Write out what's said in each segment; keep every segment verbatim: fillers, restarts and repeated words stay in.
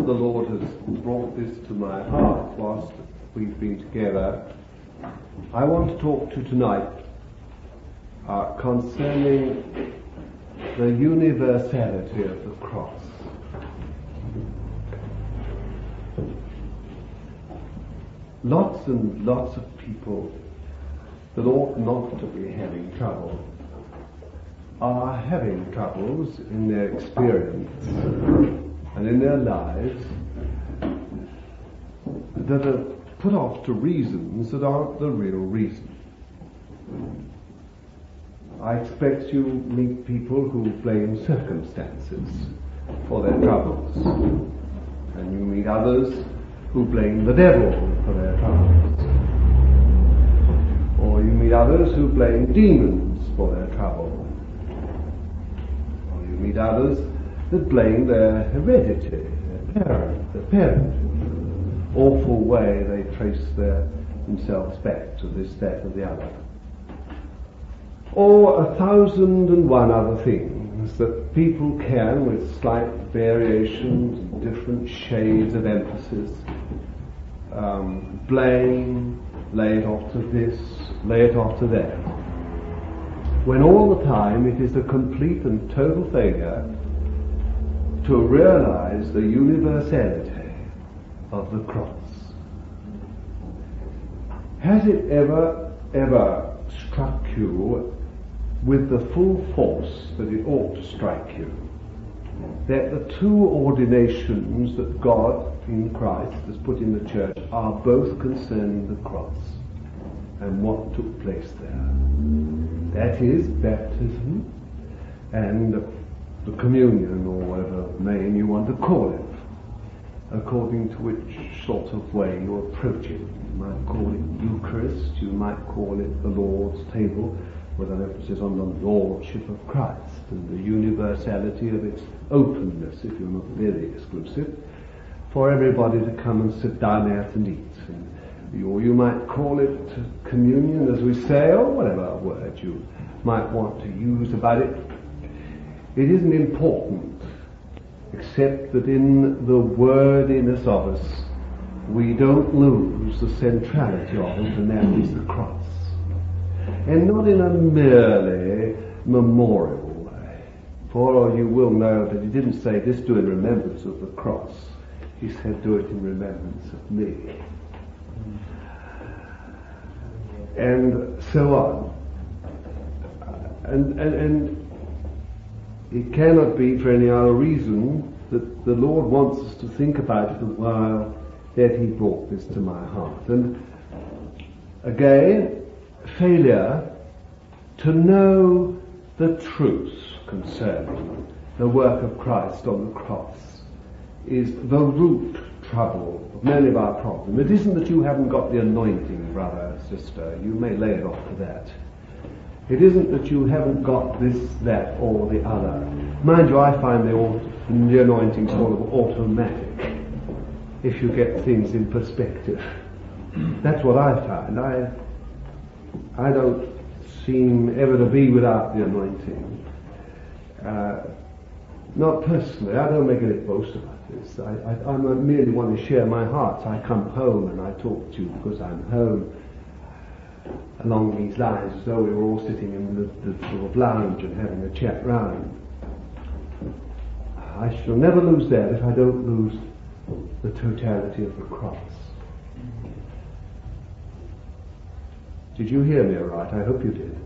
the Lord has brought this to my heart whilst we've been together, I want to talk to you tonight uh, concerning the universality of the cross. Lots and lots of people that ought not to be having trouble are having troubles in their experience and in their lives that are put off to reasons that aren't the real reason. I expect you meet people who blame circumstances for their troubles, and you meet others who blame the devil for their troubles, or you meet others who blame demons for their trouble, or you meet others that blame their heredity, their parent, their parent. Awful way they trace their themselves back to this, that, or the other. Or a thousand and one other things that people can, with slight variations and different shades of emphasis, um, blame, lay it off to this, lay it off to that, when all the time it is a complete and total failure to realize the universality of the cross. Has it ever, ever struck you with the full force that it ought to strike you that the two ordinations that God in Christ has put in the church are both concerning the cross and what took place there? That is baptism and the communion, or whatever name you want to call it, according to which sort of way you approach it. You might call it Eucharist, you might call it the Lord's table, with an emphasis on the Lordship of Christ and the universality of its openness, if you're not very exclusive, for everybody to come and sit down there and eat. And you, or you might call it communion, as we say, or whatever word you might want to use about it. It isn't important, except that in the wordiness of us, we don't lose the centrality of it, and that is the cross. And not in a merely memorial way. For you will know that he didn't say this, do in remembrance of the cross. He said, do it in remembrance of me. And so on. And, and, and it cannot be for any other reason that the Lord wants us to think about it a while that he brought this to my heart. And again, failure to know the truth concerning the work of Christ on the cross is the root trouble of many of our problems. It isn't that you haven't got the anointing, brother, sister. You may lay it off to that. It isn't that you haven't got this, that, or the other. Mind you, I find the, auto, the anointing sort of automatic if you get things in perspective. That's what I find. I I don't seem ever to be without the anointing. Uh, not personally. I don't make any boast about this. I, I, I merely want to share my heart. I come home and I talk to you because I'm home along these lines, as though we were all sitting in the, the sort of lounge and having a chat round. I shall never lose that if I don't lose the totality of the cross. Did you hear me all right? I hope you did.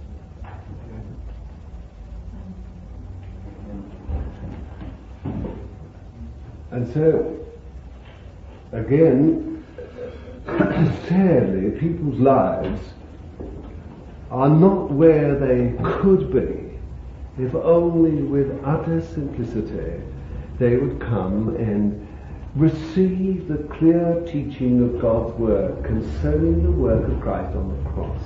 And so, again, sadly, people's lives are not where they could be if only with utter simplicity they would come and receive the clear teaching of God's word concerning the work of Christ on the cross.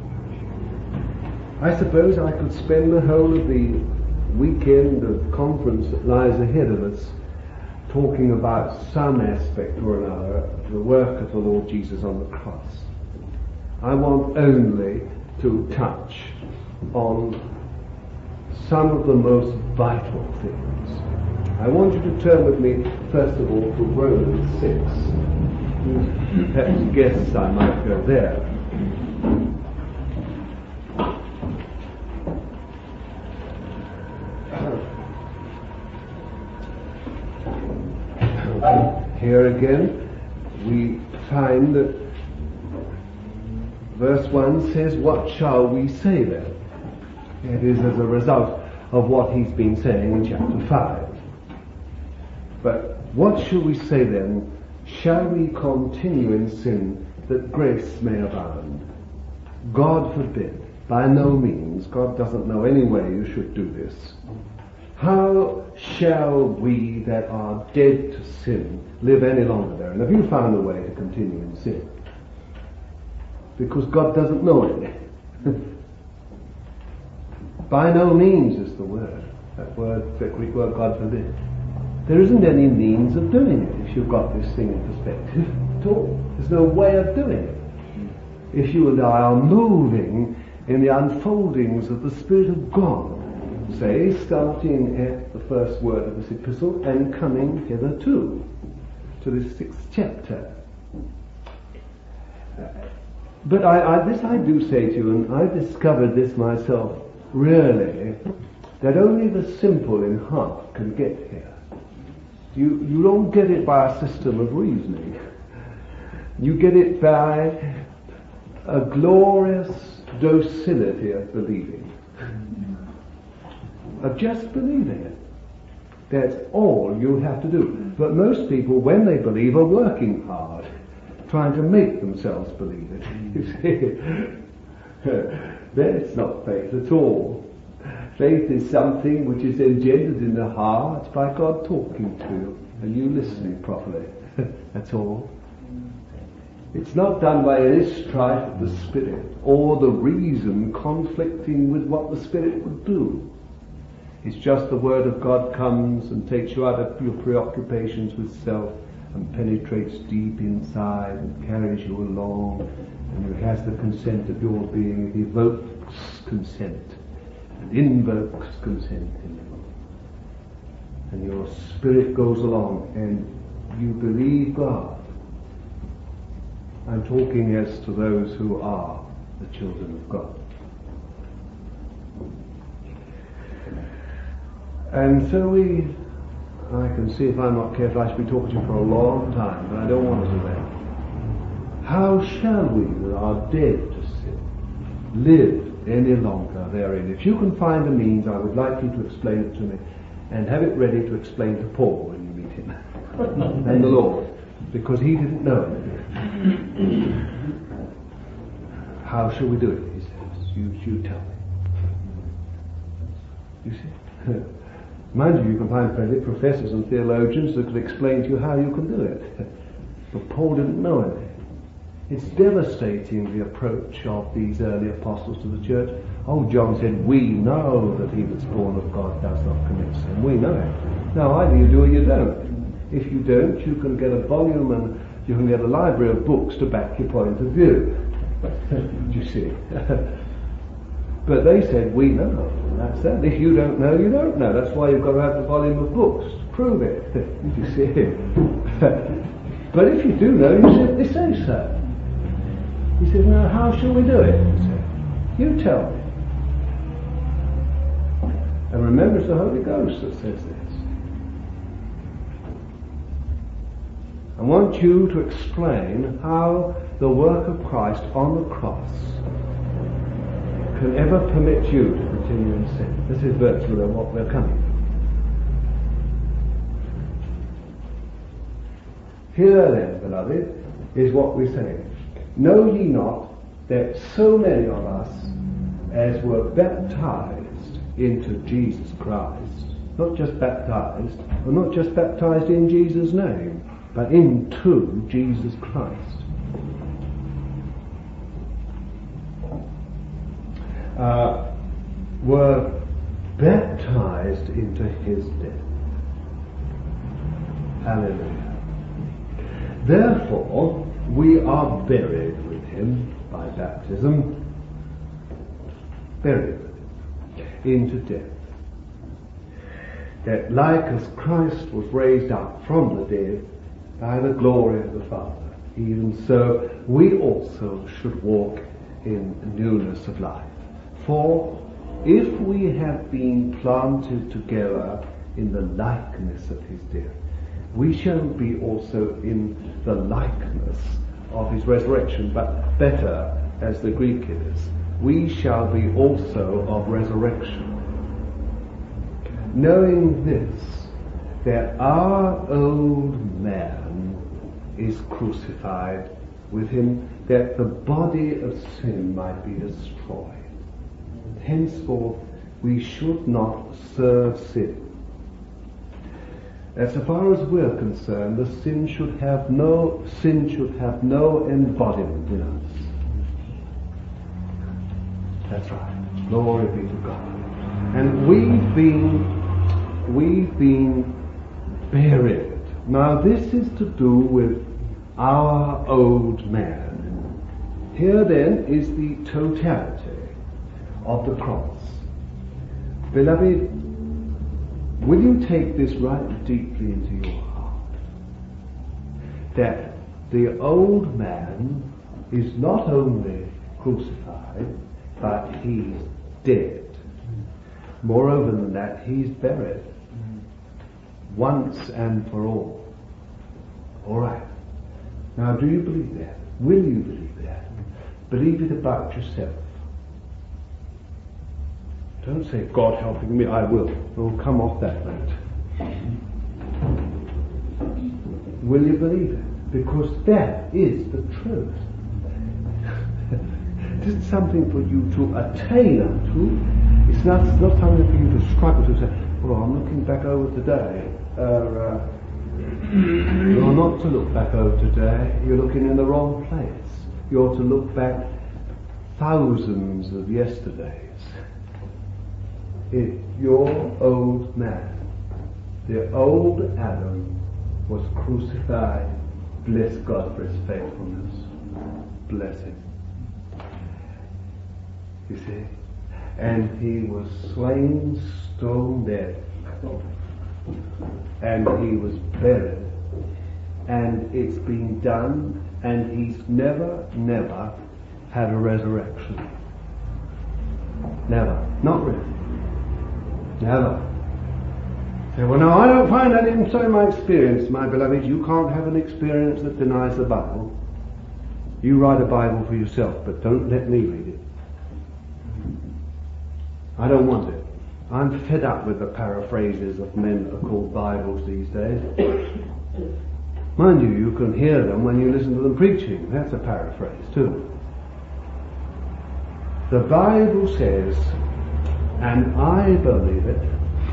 I suppose I could spend the whole of the weekend of conference that lies ahead of us talking about some aspect or another of the work of the Lord Jesus on the cross. I want only to touch on some of the most vital things. I want you to turn with me, first of all, to Romans six. You perhaps guessed I might go there. Here again, we find that verse one says, what shall we say then? It is as a result of what he's been saying in chapter five. But what shall we say then? Shall we continue in sin that grace may abound? God forbid. By no means. God doesn't know any way you should do this. How shall we that are dead to sin live any longer therein? Have you found a way to continue in sin? Because God doesn't know it. By no means is the word. That word, that Greek word, God forbid. There isn't any means of doing it if you've got this thing in perspective at all. There's no way of doing it. If you and I are moving in the unfoldings of the Spirit of God, say, starting at the first word of this epistle and coming hitherto, to this sixth chapter. Uh, but I, I, this I do say to you, and I've discovered this myself, really, that only the simple in heart can get here. You, you don't get it by a system of reasoning. You get it by a glorious docility of believing. Of just believing it. That's all you have to do. But most people, when they believe, are working hard, trying to make themselves believe it. You see, that's not faith at all. Faith is something which is engendered in the heart by God talking to you and you listening properly. That's all. It's not done by any strife of the Spirit or the reason conflicting with what the Spirit would do. It's just the Word of God comes and takes you out of your preoccupations with self and penetrates deep inside and carries you along, and it has the consent of your being. It evokes consent and invokes consent in you. And your spirit goes along and you believe God. I'm talking as to those who are the children of God. And so we, I can see if I'm not careful, I should be talking to you for a long time, but I don't want to do that. How shall we that are dead to sin live any longer therein? If you can find a means, I would like you to explain it to me, and have it ready to explain to Paul when you meet him, and the Lord, because he didn't know it. How shall we do it, he says. You, you tell me. You see? Mind you, you can find plenty of professors and theologians that could explain to you how you can do it. But Paul didn't know it. It's devastating, the approach of these early apostles to the church. Oh, John said, we know that he that's born of God does not commit sin. We know it. Now, either you do or you don't. If you don't, you can get a volume and you can get a library of books to back your point of view. You see. But they said, we know. That's that. If you don't know, you don't know. That's why you've got to have the volume of books to prove it. You see. But if you do know, you simply say so. He said, now how shall we do it? He said, you tell me. And remember, it's the Holy Ghost that says this. I want you to explain how the work of Christ on the cross can ever permit you to continue in sin. This is virtually what we're coming to. Here then, beloved, is what we say. Know ye not that so many of us as were baptized into Jesus Christ, not just baptized, or not just baptized in Jesus' name, but into Jesus Christ, uh, were baptized into his death. Hallelujah. Therefore, we are buried with him by baptism, buried with him into death. that like as Christ was raised up from the dead by the glory of the Father, even so we also should walk in newness of life. For if we have been planted together in the likeness of his death, we shall be also in the likeness of his resurrection, but better, as the Greek is, we shall be also of resurrection. Knowing this, that our old man is crucified with him, that the body of sin might be destroyed. Henceforth we should not serve sin. As far as we're concerned, the sin should have no sin should have no embodiment in us. That's right. Glory be to God. And we've been we've been buried. Now this is to do with our old man. Here then is the totality of the cross. Beloved, will you take this right deeply into your heart? That the old man is not only crucified, but he's dead. Moreover than that, he's buried. Once and for all. All right. Now, do you believe that? Will you believe that? Believe it about yourself. Don't say, God helping me, I will. We'll come off that note. Will you believe it? Because that is the truth. It isn't something for you to attain unto. It's not, it's not something for you to struggle to say, well, I'm looking back over today. Uh, uh, you're not to look back over today. You're looking in the wrong place. You're to look back thousands of yesterdays. If your old man, the old Adam, was crucified, bless God for his faithfulness. Bless him. You see? And he was slain, stone dead. And he was buried. And it's been done, and he's never, never had a resurrection. Never. Not really. Never. Say, well, no, I don't find that in so in my experience, my beloved. You can't have an experience that denies the Bible. You write a Bible for yourself, but don't let me read it. I don't want it. I'm fed up with the paraphrases of men that are called Bibles these days. Mind you, you can hear them when you listen to them preaching. That's a paraphrase too. The Bible says, and I believe it,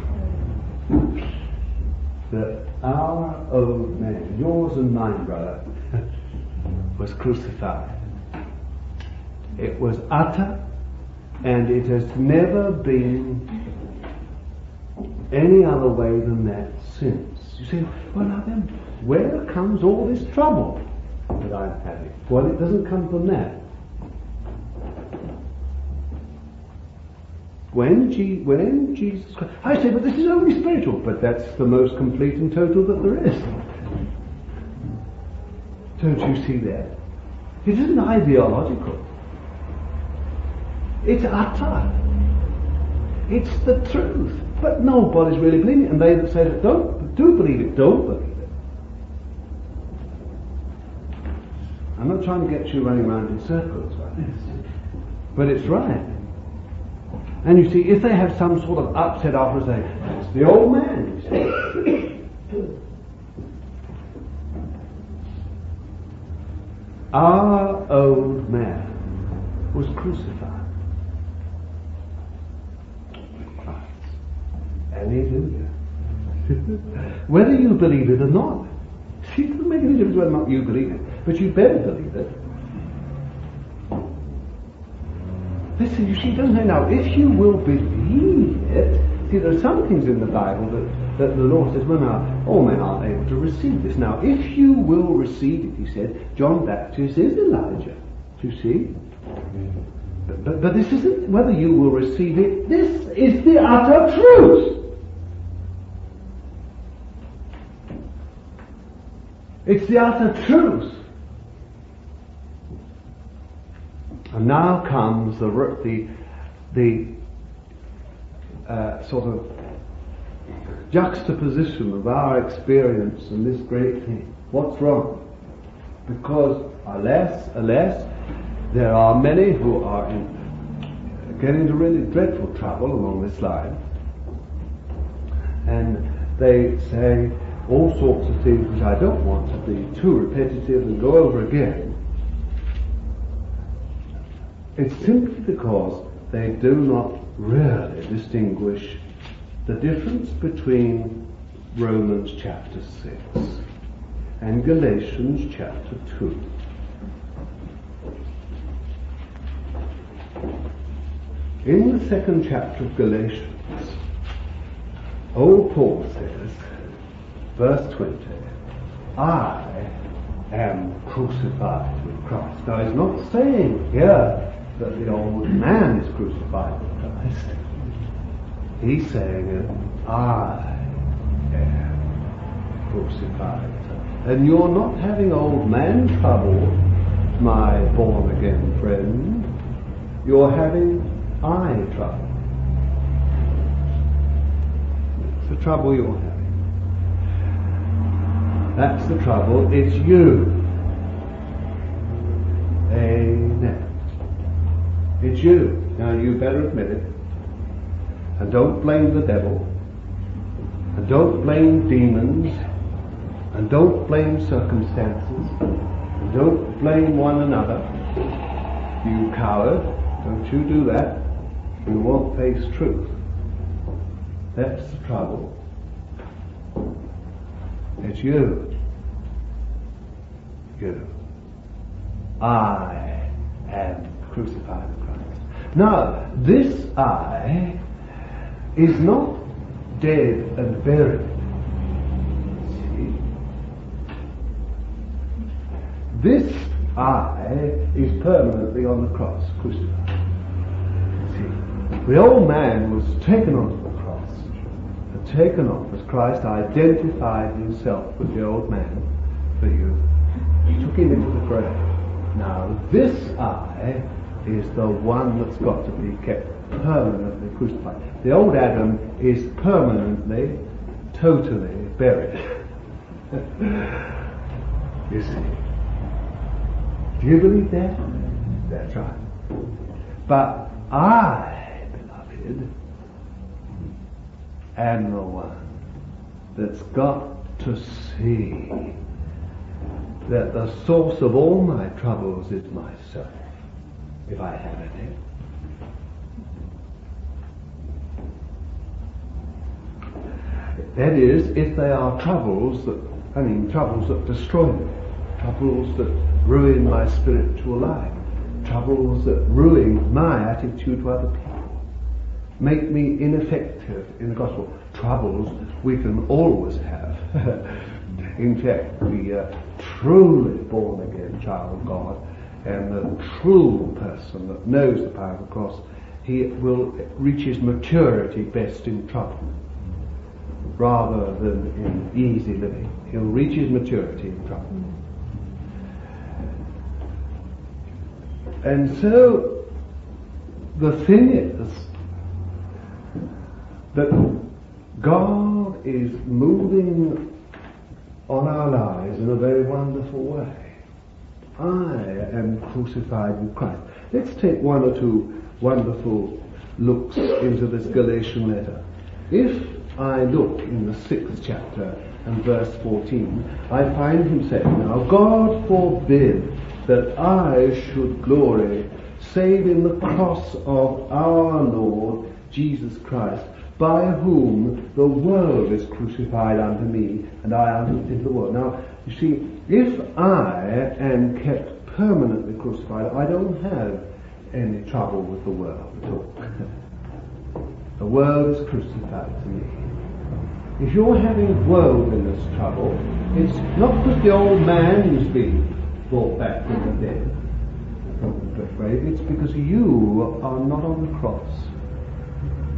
that our old man, yours and mine, brother, was crucified. It was utter, and it has never been any other way than that since. You say, well now then, where comes all this trouble that I'm having? Well, it doesn't come from that. When, G- when Jesus Christ, I say, but this is only spiritual, but that's the most complete and total that there is. Don't you see that? It isn't ideological. It's utter. It's the truth. But nobody's really believing it, and they that say that don't, do believe it, don't believe it. I'm not trying to get you running around in circles like this, but it's right. And you see, if they have some sort of upset after saying, it's the old man, you see. Our old man was crucified. Hallelujah. Whether you believe it or not. See, it doesn't make any difference whether or not you believe it, but you better believe it. Listen, you see, don't say now, if you will believe it, see, there are some things in the Bible that, that the Lord says, well now, all men aren't able to receive this. Now, if you will receive it, he said, John Baptist is Elijah. Do you see? But, but, but this isn't whether you will receive it, this is the utter truth. It's the utter truth. And now comes the the the uh, sort of juxtaposition of our experience and this great thing. What's wrong? Because alas, alas, there are many who are in, get into really dreadful trouble along this line, and they say all sorts of things which I don't want to be too repetitive and go over again. It's simply because they do not really distinguish the difference between Romans chapter six and Galatians chapter two. In the second chapter of Galatians, old Paul says, verse twenty, I am crucified with Christ. Now he's not saying here that the old man is crucified with Christ. He's saying, I am crucified. And you're not having old man trouble, my born again friend. You're having I trouble. It's the trouble you're having. That's the trouble. It's you. Amen. It's you. Now you better admit it. And don't blame the devil. And don't blame demons. And don't blame circumstances. And don't blame one another. You coward. Don't you do that. You won't face truth. That's the trouble. It's you. You. I am crucified with Christ. Now, this I is not dead and buried. See? This I is permanently on the cross, crucified. See? The old man was taken onto the cross, and taken off as Christ identified himself with the old man for you. He took him into the grave. Now, this I is the one that's got to be kept permanently crucified. The old Adam is permanently, totally buried. You see. Do you believe that? That's right. But I, beloved, am the one that's got to see that the source of all my troubles is myself, if I have any. That is, if they are troubles that, I mean, troubles that destroy me, troubles that ruin my spiritual life, troubles that ruin my attitude to other people, make me ineffective in the gospel. Troubles we can always have. In fact, the uh, truly born again child of God and the true person that knows the power of the cross, he will reach his maturity best in trouble rather than in easy living. He'll reach his maturity in trouble. And so the thing is that God is moving on our lives in a very wonderful way. I am crucified with Christ. Let's take one or two wonderful looks into this Galatian letter. If I look in the sixth chapter and verse fourteen, I find him saying, now God forbid that I should glory save in the cross of our Lord Jesus Christ, by whom the world is crucified unto me, and I unto the world. Now, you see, if I am kept permanently crucified, I don't have any trouble with the world at all. The world is crucified to me. If you're having worldliness trouble, it's not because the old man who's been brought back from the dead, from the grave, it's because you are not on the cross.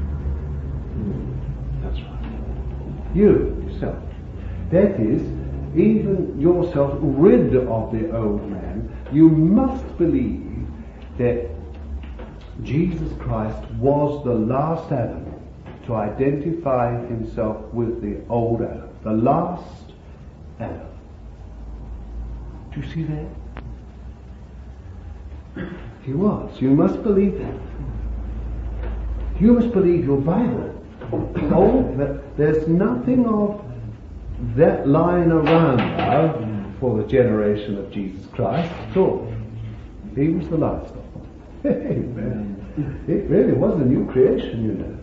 That's right. You, yourself. That is, even yourself rid of the old man, you must believe that Jesus Christ was the last Adam to identify himself with the old Adam. The last Adam. Do you see that? He was. You must believe that. You must believe your Bible. Oh, there's nothing of that lying around now for the generation of Jesus Christ at all. He was the last of them. Amen. It really was a new creation, you know.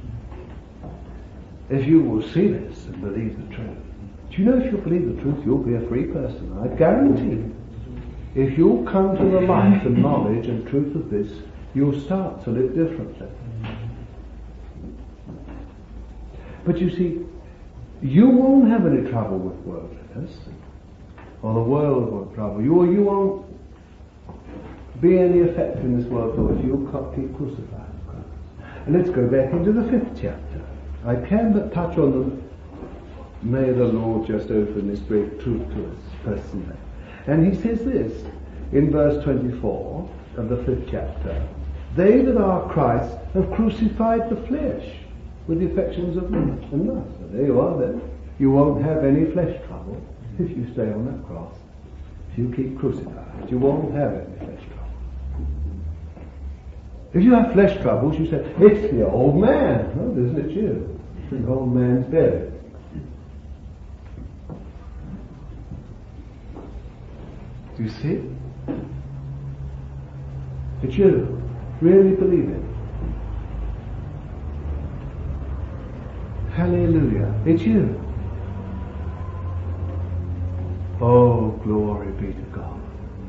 If you will see this and believe the truth. Do you know if you believe the truth, you'll be a free person? I guarantee you. If you'll come to the light and knowledge and truth of this, you'll start to live differently. But you see, you won't have any trouble with worldliness, or the world won't trouble you, or you won't be any effect in this world if you keep crucified. And let's go back into the fifth chapter. I can but touch on them. May the Lord just open this great truth to us personally. And he says this in verse twenty-four of the fifth chapter: they that are Christ have crucified the flesh with the affections of men and lust. So there you are then. You won't have any flesh trouble if you stay on that cross. If you keep crucified, you won't have any flesh trouble. If you have flesh troubles, you say, it's the old man. No, isn't it you? The old man's buried. Do you see? It's you. Really believe it. Hallelujah. It's you. Oh, glory be to God.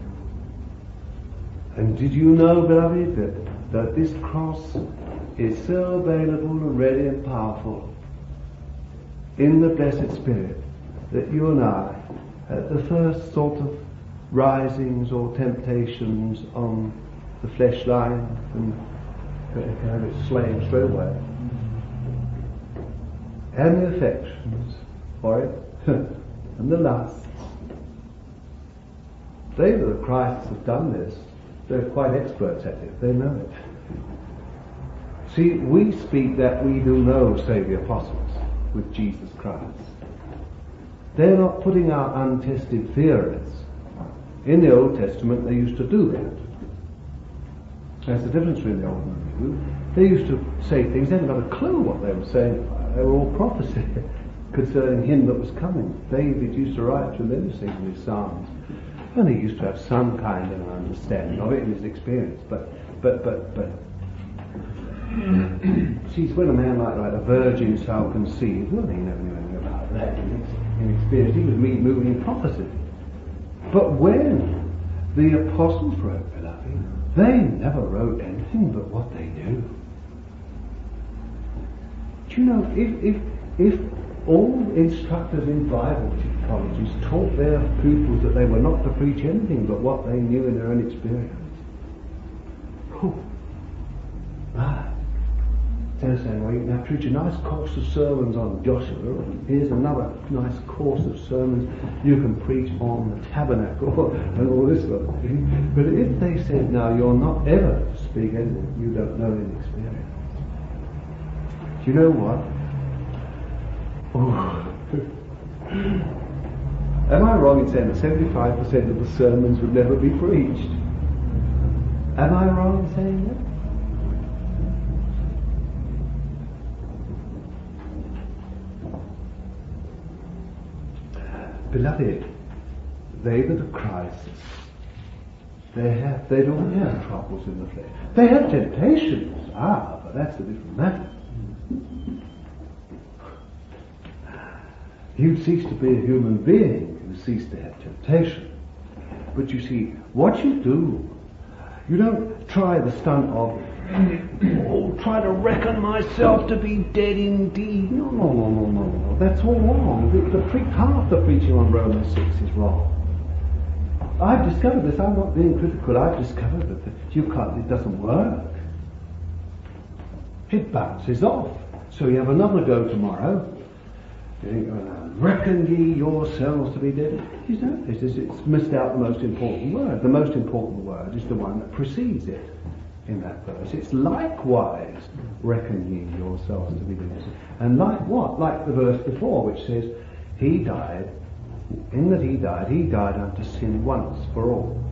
And did you know, beloved, that, that this cross is so available and ready and powerful in the blessed Spirit that you and I, at the first sort of risings or temptations on the flesh line, and can have it slain straight away, and the affections for it, and the lusts. They that are Christ have done this. They're quite experts at it. They know it. See, we speak that we do know, say the apostles, with Jesus Christ. They're not putting out untested theories. In the Old Testament, they used to do that. That's the difference between the Old and the New. They used to say things, they hadn't got a clue what they were saying. They were all prophecy concerning him that was coming. David used to write tremendous things in his Psalms. And he used to have some kind of an understanding of it in his experience. But, but, but, but, see, when a man like that, a virgin shall conceive, well, he never knew anything about that in, in experience. He was moving in prophecy. But when the apostles wrote, beloved, they never wrote anything but what they knew. Do you know, if, if, if all instructors in Bible colleges taught their pupils that they were not to preach anything but what they knew in their own experience. Oh, right. They're saying, well, you can preach a nice course of sermons on Joshua, and here's another nice course of sermons you can preach on the tabernacle, and all this sort of thing. But if they said, no, you're not ever to speak anything you don't know in experience. Do you know what? Oh. Am I wrong in saying that seventy-five percent of the sermons would never be preached? Am I wrong in saying that? Beloved, they that are Christ's, they have, they don't have troubles in the flesh. They have temptations, ah, but that's a different matter. You'd cease to be a human being, you cease to have temptation. But you see, what you do, you don't try the stunt of, oh, try to reckon myself to be dead indeed. No, no, no, no, no, no. That's all wrong. The, the pre- half the preaching on Romans six is wrong. I've discovered this. I'm not being critical. I've discovered that you can't, it doesn't work. It bounces off. So you have another go tomorrow. You think, oh, now, reckon ye yourselves to be dead. You don't. It's, just, it's missed out the most important word. The most important word is the one that precedes it in that verse. It's likewise reckon ye yourselves to be dead. And like what? Like the verse before, which says, he died, in that he died, he died unto sin once for all.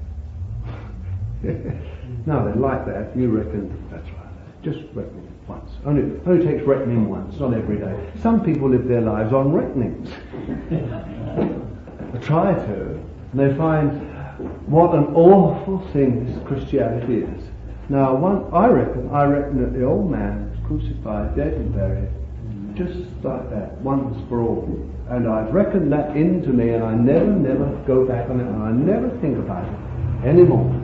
Now then, like that, you reckon, that's right, just reckon once. Only, only takes reckoning once, not every day. Some people live their lives on reckonings. They try to, and they find what an awful thing this Christianity is. Now, one, I reckon, I reckon that the old man was crucified, dead and buried, just like that, once for all. And I've reckoned that into me, and I never, never go back on it, and I never think about it anymore.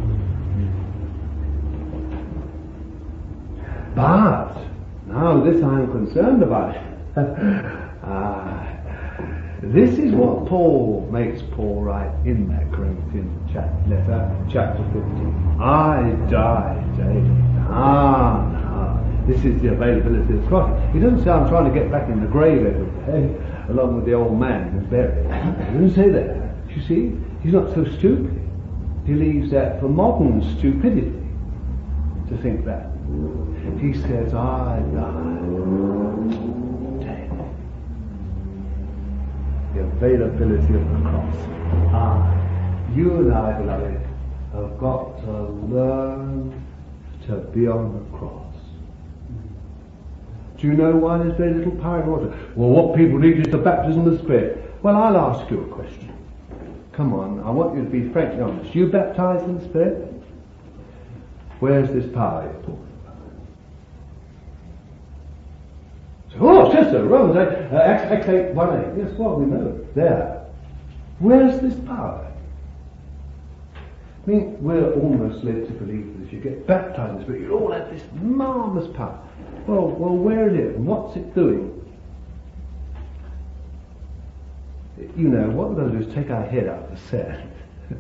But, now this I'm concerned about. uh, this is what Paul makes Paul write in that Corinthian chapter, letter, chapter fifteen. I die daily. Ah, no. This is the availability of the cross. He doesn't say I'm trying to get back in the grave every day, along with the old man who's buried. He doesn't say that. You see, he's not so stupid. He leaves that for modern stupidity to think that. He says, I die daily. The availability of the cross. Ah, you and I, beloved, have got to learn to be on the cross. Do you know why there's very little power in water? Well, what people need is the baptism of the Spirit. Well, I'll ask you a question. Come on, I want you to be frankly honest. You baptized in the Spirit? Where's this power you're talking about? Oh, sister, Romans eight, uh, Acts eight, one eight. Yes, well, we know it. There. Where's this power? I mean, we're almost led to believe that if you get baptized in the Spirit, you'll all have this marvellous power. Well, well, where is it and what's it doing? You know, what we're going to do is take our head out of the sand.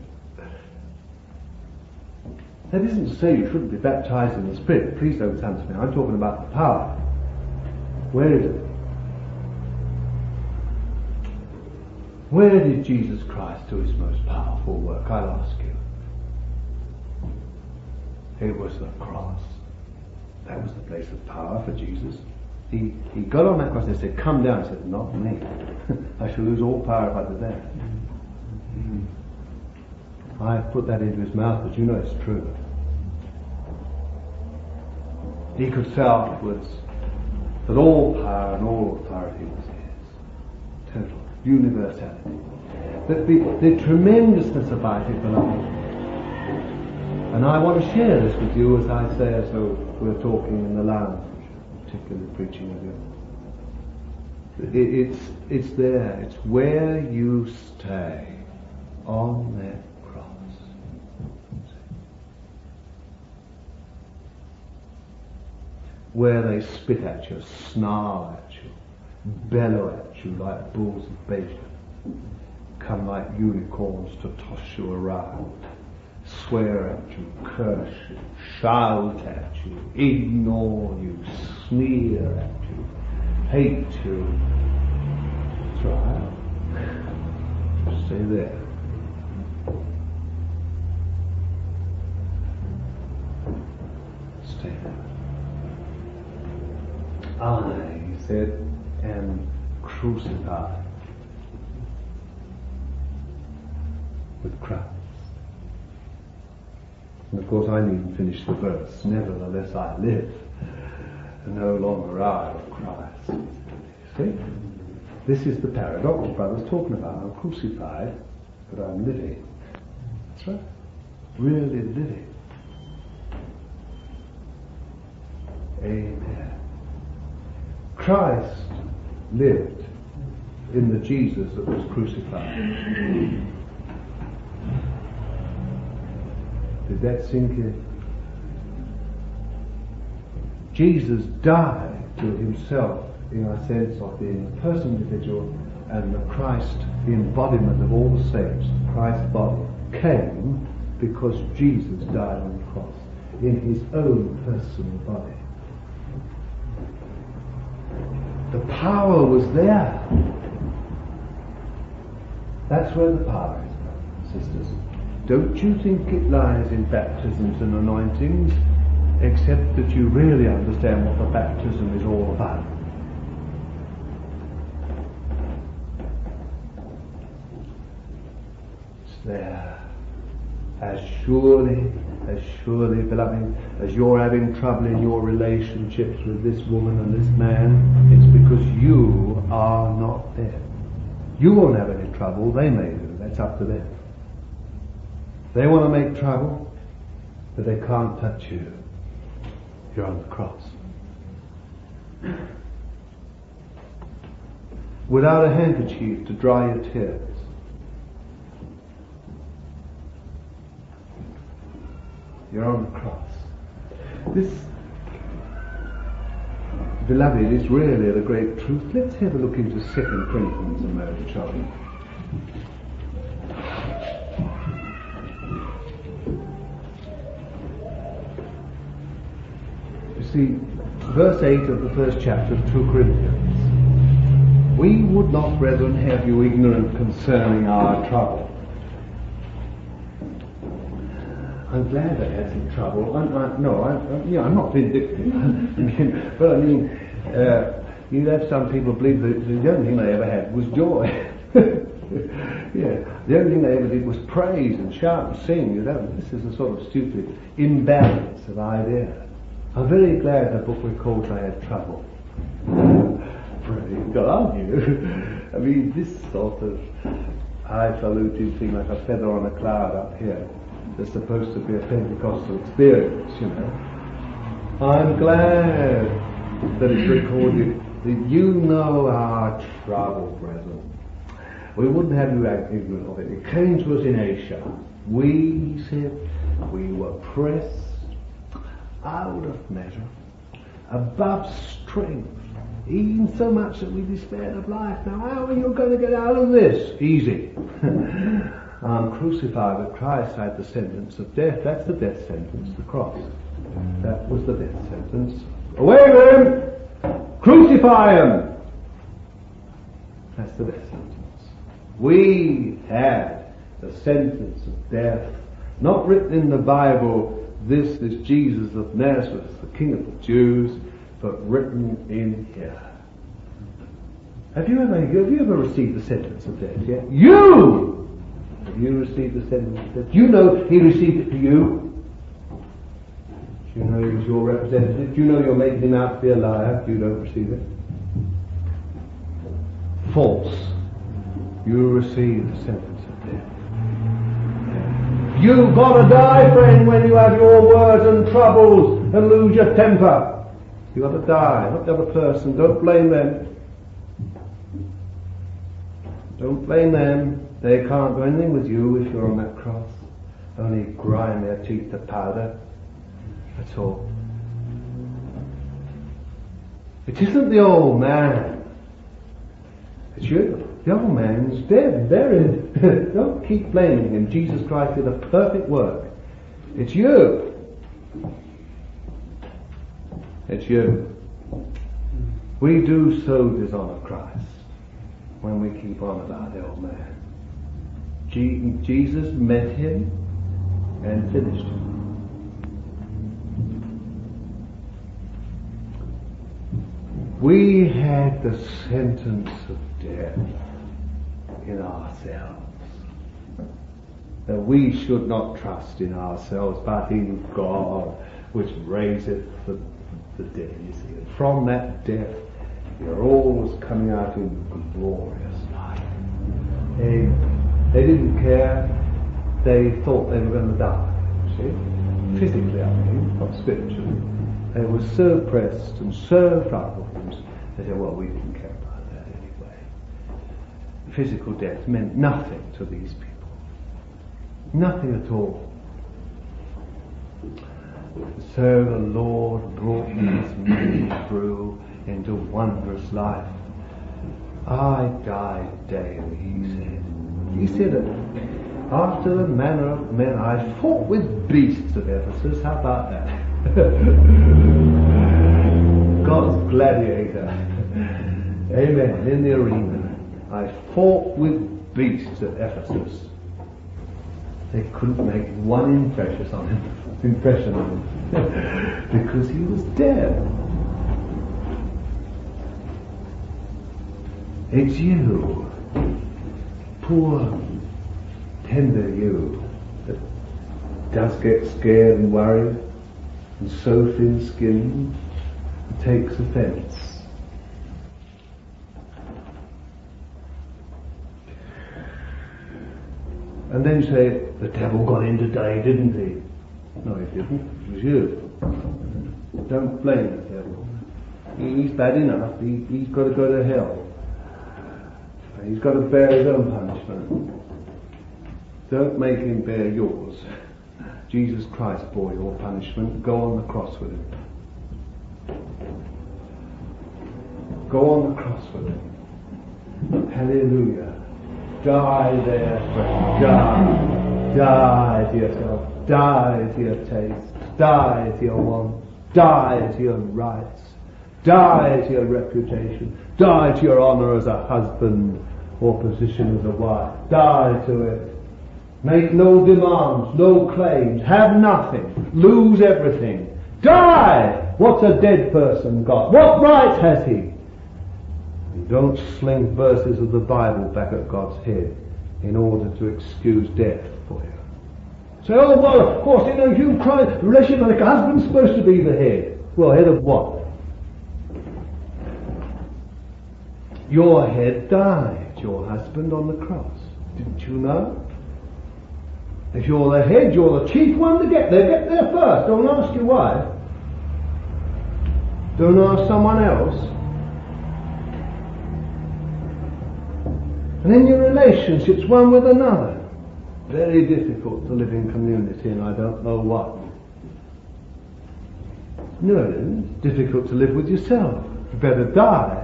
That isn't to say you shouldn't be baptized in the Spirit. Please don't listen to me. I'm talking about the power. Where is it? Where did Jesus Christ do his most powerful work? I'll ask you. It was the cross. That was the place of power for Jesus. He he got on that cross and said, come down. He said, not me. I shall lose all power if I do that. Mm-hmm. I put that into his mouth, but you know it's true. He could say afterwards that all power and all authority was his. Total. Universality. But the, the tremendousness about it, beloved. And I want to share this with you as I say as though we're talking in the lounge, particularly preaching with you. It, it's, it's there. It's where you stay on that cross. Where they spit at you, snarl at you, bellow at you like bulls of Bashan, come like unicorns to toss you around, swear at you, curse you, shout at you, ignore you, sneer at you, hate you. That's right. Stay there. Stay there. I, he said, am crucified with Christ. And of course I needn't finish the verse. Nevertheless I live, and no longer I, but Christ. See? This is the paradox brother's talking about. I'm crucified, but I'm living. That's right. Really living. Amen. Christ lived in the Jesus that was crucified. Did that sink in? Jesus died to himself in a sense of being a person individual, and the Christ, the embodiment of all the saints, Christ's body, came because Jesus died on the cross in his own personal body. The power was there. That's where the power is, brothers and sisters. Don't you think it lies in baptisms and anointings, except that you really understand what the baptism is all about. It's there. As surely, as surely, beloved, as you're having trouble in your relationships with this woman and this man, it's because you are not there. You won't have any trouble, they may do, that's up to them. They want to make trouble, but they can't touch you. You're on the cross. Without a handkerchief to dry your tears. You're on the cross. This, beloved, is really the great truth. Let's have a look into Second Corinthians a moment, shall we? You see, verse eight of the first chapter of Second Corinthians. We would not, brethren, have you ignorant concerning our trouble. I'm glad I had some trouble. I'm, I, no, I, I, you know, I'm not vindictive. But I mean, uh, you have some people believe that the only thing they ever had was joy. Yeah, the only thing they ever did was praise and shout and sing. You know, this is a sort of stupid imbalance of idea. I'm very glad the book records I had trouble. Praise God, aren't you? I mean, this sort of highfalutin thing, like a feather on a cloud up here. There's supposed to be a Pentecostal experience, you know. I'm glad that it's recorded that you know our trouble, brethren. We wouldn't have you ignorant of it. It came to us in Asia. We, he said, we were pressed out of measure, above strength, even so much that we despaired of life. Now, how are you going to get out of this? Easy. I'm crucified with Christ. I had the sentence of death. That's the death sentence, the cross. That was the death sentence. Away with him! Crucify him! That's the death sentence. We had the sentence of death, not written in the Bible, this is Jesus of Nazareth, the King of the Jews, but written in here. Have you ever, have you ever received the sentence of death yet? You! Have you received the sentence of death? Do you know he received it for you? Do you know he was your representative? Do you know you're making him out to be a liar if you don't receive it? False. You receive the sentence of death. You've got to die, friend, when you have your words and troubles and lose your temper. You've got to die, not the other person. Don't blame them. Don't blame them. They can't do anything with you if you're on that cross. Only grind their teeth to powder. That's all. It isn't the old man. It's you. The old man's dead and buried. Don't keep blaming him. Jesus Christ did a perfect work. It's you. It's you. We do so dishonor Christ when we keep on about the old man. Je- Jesus met him and finished him. We had the sentence of death in ourselves. That we should not trust in ourselves, but in God, which raiseth the, the dead. You see, and from that death, you're always coming out in glorious life. They, they didn't care. They thought they were going to die. See, physically, I mean, not spiritually. They were so pressed and so troubled. They said, well, we didn't care about that anyway. Physical death meant nothing to these people. Nothing at all. So the Lord brought these men through into wondrous life. I died daily, he said. He said it. After the manner of men, I fought with beasts of Ephesus. How about that? God's gladiator. Amen. In the arena. I fought with beasts at Ephesus. They couldn't make one impression on him, impression on him because he was dead. It's you, poor, tender you, that does get scared and worried and so thin-skinned and takes offence. And then you say, the devil got in today, didn't he? No, he didn't. It was you. Don't blame the devil. He's bad enough. He, he's got to go to hell. He's got to bear his own punishment. Don't make him bear yours. Jesus Christ bore your punishment. Go on the cross with him. Go on the cross with him. Hallelujah. Die there, friend. Die. Die to yourself. Die to your taste. Die to your wants. Die to your rights. Die to your reputation. Die to your honour as a husband or position as a wife. Die to it. Make no demands, no claims. Have nothing. Lose everything. Die! What's a dead person got? What right has he? Don't sling verses of the Bible back at God's head in order to excuse death for you. Say, oh, well, of course, you know, you cry, relationship like a husband's supposed to be the head. Well, head of what? Your head died, your husband, on the cross. Didn't you know? If you're the head, you're the chief one to get there. Get there first. Don't ask your wife. Don't ask someone else. And in your relationships, one with another, very difficult to live in community, and I don't know what. No, it isn't. It's difficult to live with yourself. You better die.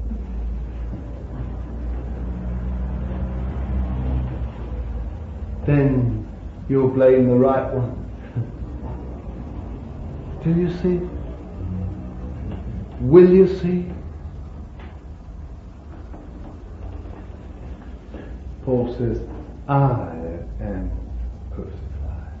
Then you'll blame the right one. Do you see? Will you see? Paul says, I am crucified.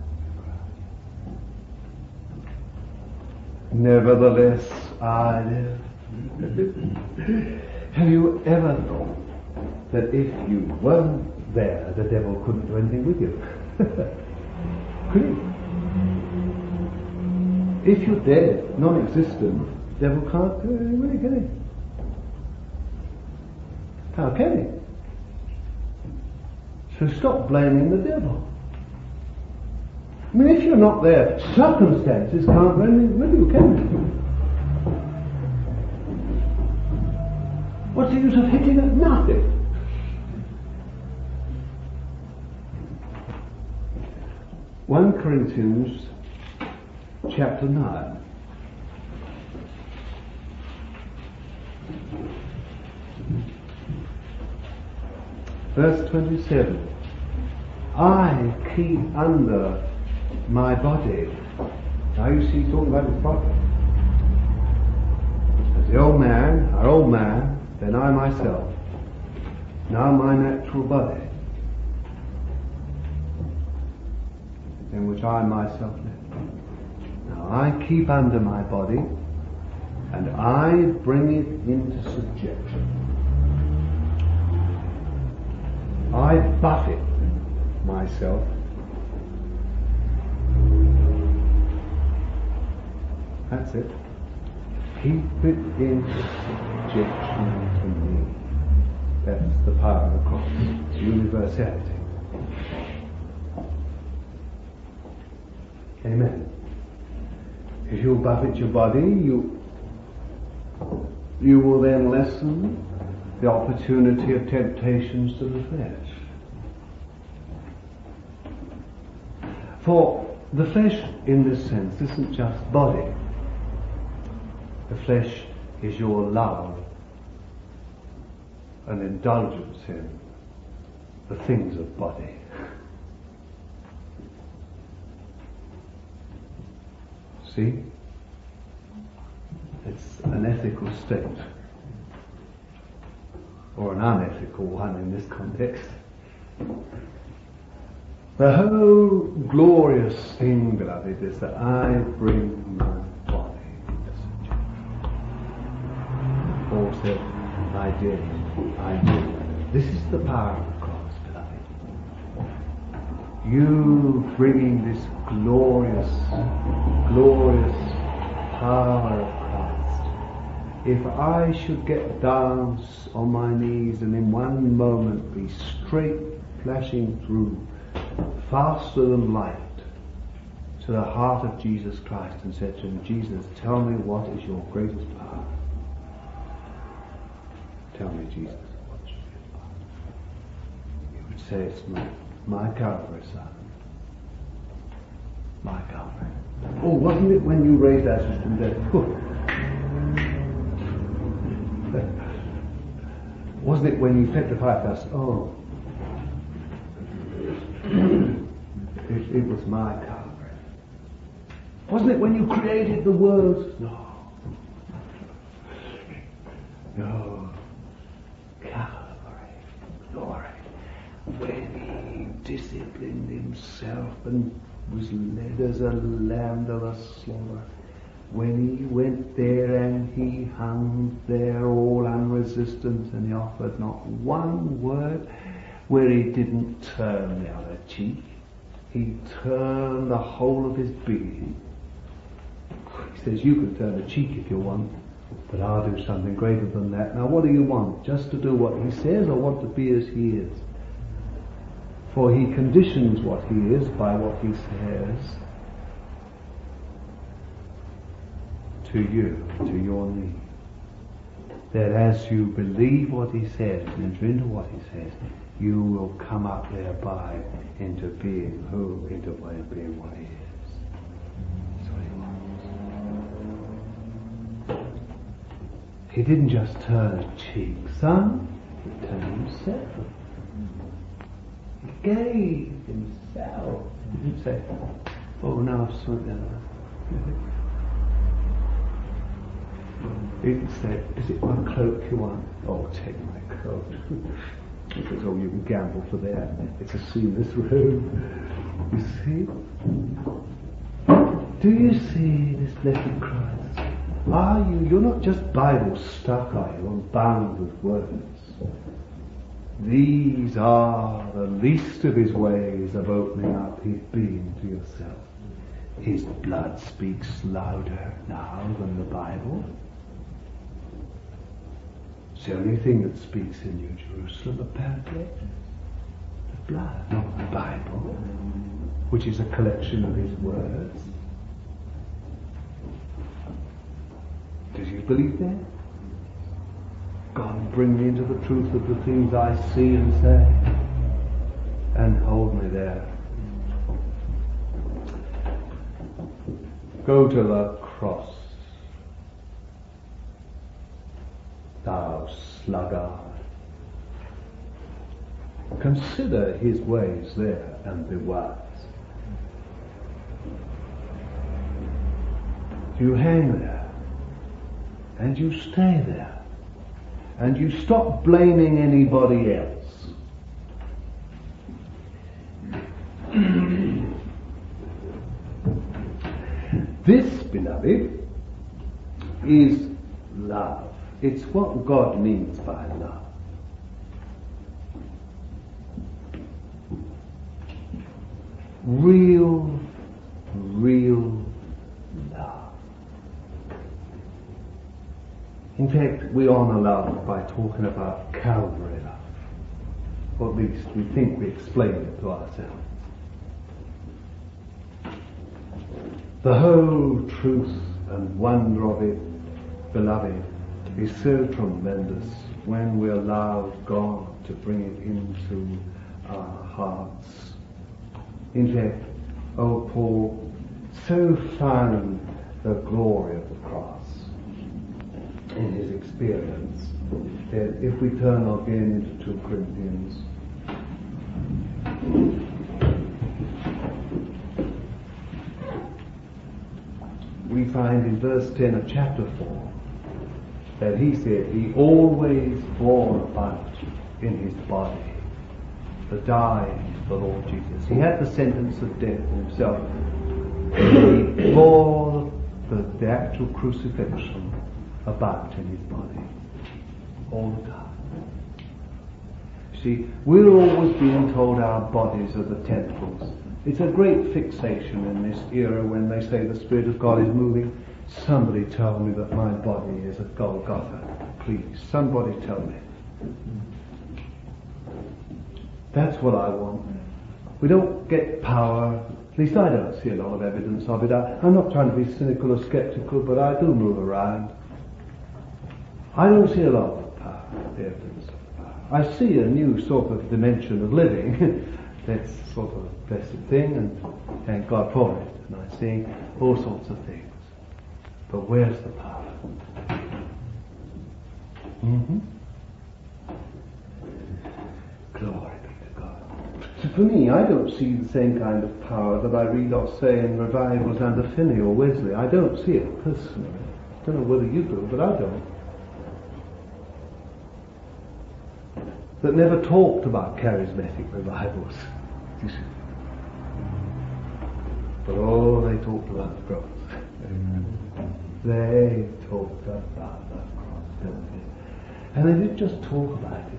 Nevertheless, I live. Have you ever thought that if you weren't there, the devil couldn't do anything with you? Could he? If you're dead, non-existent, the devil can't do anything with you, can he? How can he? So stop blaming the devil. I mean, if you're not there, circumstances can't do anything with you, can they? What's the use of hitting at nothing? First Corinthians chapter nine. Verse twenty-seven. I keep under my body. Now you see he's talking about his body. As the old man, our old man, then I myself. Now my natural body, in which I myself live. Now I keep under my body, and I bring it into subjection. I buffet myself that's it. Keep it in subjection to me. That's the power of the cross. It's universality. Amen. If you buffet your body, you you will then lessen the opportunity of temptations to the flesh. For the flesh, in this sense, isn't just body. The flesh is your love and indulgence in the things of body. See? It's an ethical state. or an unethical one in this context. The whole glorious thing, beloved, is that I bring my body as a church. Paul said, I did, I did. This is the power of the cross, beloved. You bringing this glorious, glorious power of Christ. If I should get down on my knees and in one moment be straight flashing through, faster than light, to the heart of Jesus Christ and said to him, Jesus, tell me what is your greatest power. Tell me, Jesus, what's your greatest power? He would say, it's my, my Calvary, son. My Calvary. Oh, wasn't it when you raised Lazarus from death? Wasn't it when you fed the five thousand? Oh. It, it was my Calvary. Wasn't it when you created the world? No. No. Calvary. Glory. When he disciplined himself and was led as a lamb to the slaughter. When he went there and he hung there all unresistant and he offered not one word where he didn't turn the other cheek. He turned the whole of his being. He says, you can turn a cheek if you want, but I'll do something greater than that. Now what do you want? Just to do what he says or want to be as he is? For he conditions what he is by what he says to you, to your need. That as you believe what he says and enter into what he says, you will come up thereby into being who, into way of being what he is. That's what he wants. He didn't just turn a cheek, son. He turned himself. He gave himself. He didn't say, oh, now I've swung down. He didn't say, is it my cloak you want? Oh, take my coat. Because, oh, you can gamble for that. It's a seamless robe. You see? Do you see this blessed Christ? Are you? You're not just Bible stuck, are you? And bound with words. These are the least of his ways of opening up his being to yourself. His blood speaks louder now than the Bible. It's the only thing that speaks in New Jerusalem, apparently. The blood, not the Bible, which is a collection of his words. Do you believe that? God, bring me into the truth of the things I see and say, and hold me there. Go to the cross, thou sluggard. Consider his ways there and be wise. You hang there, and you stay there, and you stop blaming anybody else. This, beloved, is love. It's what God means by love. Real, real love. In fact, we honour love by talking about Calvary love. Or at least we think we explain it to ourselves. The whole truth and wonder of it, beloved, is so tremendous when we allow God to bring it into our hearts. In fact, oh Paul so found the glory of the cross in his experience that if we turn again into two Corinthians, we find in verse ten of chapter four, that he said he always bore about in his body the dying of the Lord Jesus. He had the sentence of death himself. He bore the, the actual crucifixion about in his body all the time. See, we're always being told our bodies are the temples. It's a great fixation in this era when they say the Spirit of God is moving. Somebody tell me that my body is a Golgotha. Please, somebody tell me. That's what I want. We don't get power. At least I don't see a lot of evidence of it. I, I'm not trying to be cynical or skeptical, but I do move around. I don't see a lot of power, the evidence of power. I see a new sort of dimension of living. That's sort of a blessed thing, and thank God for it. And I see all sorts of things. But where's the power? Mm-hmm. Glory be to God. So for me, I don't see the same kind of power that I read or say in revivals under Finney or Wesley. I don't see it personally. I don't know whether you do, but I don't. That never talked about charismatic revivals. You see. But oh, they talked about the cross. They talked about the cross, didn't they? And they didn't just talk about it.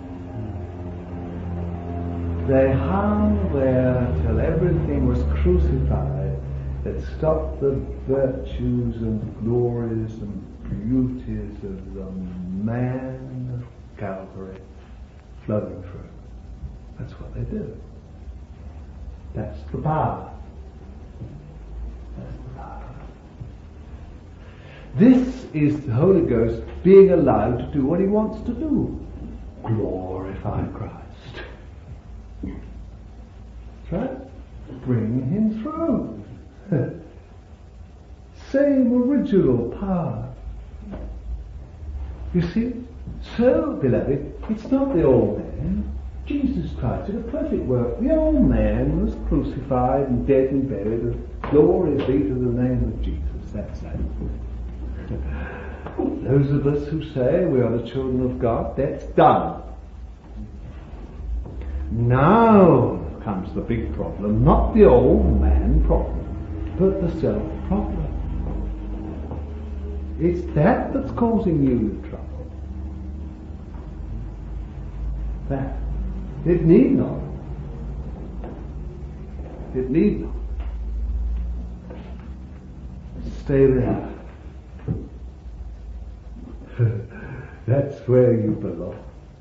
They hung there till everything was crucified that stopped the virtues and glories and beauties of the man of Calvary flowing through. That's what they do. That's the power. That's the power. This is the Holy Ghost being allowed to do what he wants to do. Glorify Christ. That's right? Bring him through. Same original power. You see? So, beloved, it's not the old man. Jesus Christ did a perfect work. The old man was crucified and dead and buried, and glory be to the name of Jesus. That's it. Those of us who say we are the children of God, that's done. Now comes the big problem, not the old man problem, but the self problem. It's that that's causing you the trouble. That. It need not. It need not. Stay there. That's where you belong.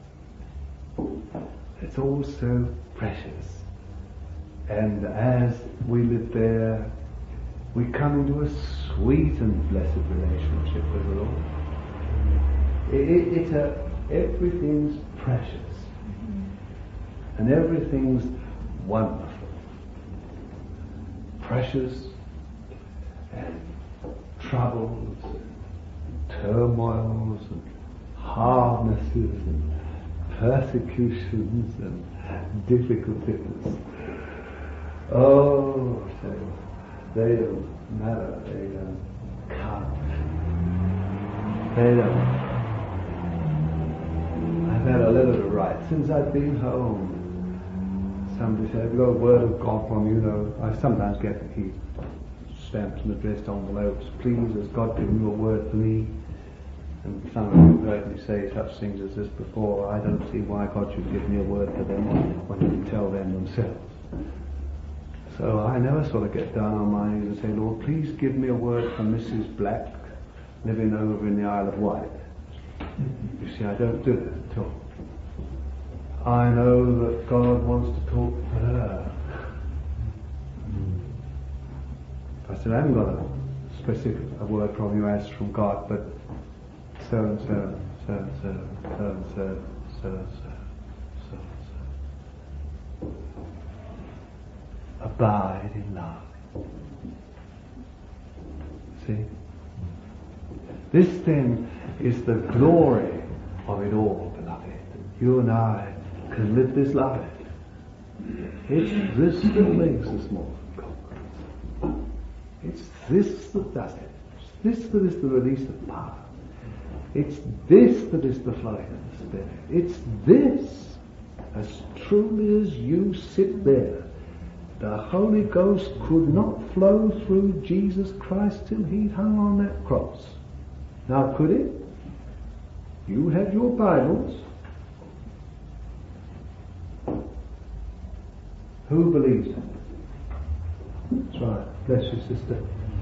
It's all so precious. And as we live there, we come into a sweet and blessed relationship with the Lord. It, it, it's a, everything's precious. And everything's wonderful. Precious and troubles and turmoils and hardnesses and persecutions and difficulties. Oh, they don't matter. They don't count. They don't. I've had a letter to write since I've been home. Somebody said, have you got a word of God from you? know, I sometimes get he stamped and addressed envelopes. Please, has God given you a word for me? And some of you have heard me say such things as this before. I don't see why God should give me a word for them when he can tell them themselves. So I never sort of get down on my knees and say, Lord, please give me a word from Missus Black living over in the Isle of Wight. You see, I don't do that at all. I know that God wants to talk to her. I said, I haven't got a specific a word from you as from God, but so and so, so and so, so and so, so and so, so and so. Abide in love. See? This then is the glory of it all, beloved. You and I can live this life. It's this that makes us more conquerors. It's this that does it. It's this that is the release of power. It's this that is the flowing of the Spirit. It's this. As truly as you sit there, the Holy Ghost could not flow through Jesus Christ till he hung on that cross. Now could it? You have your Bibles. Who believes it? That's right. Bless you, sister.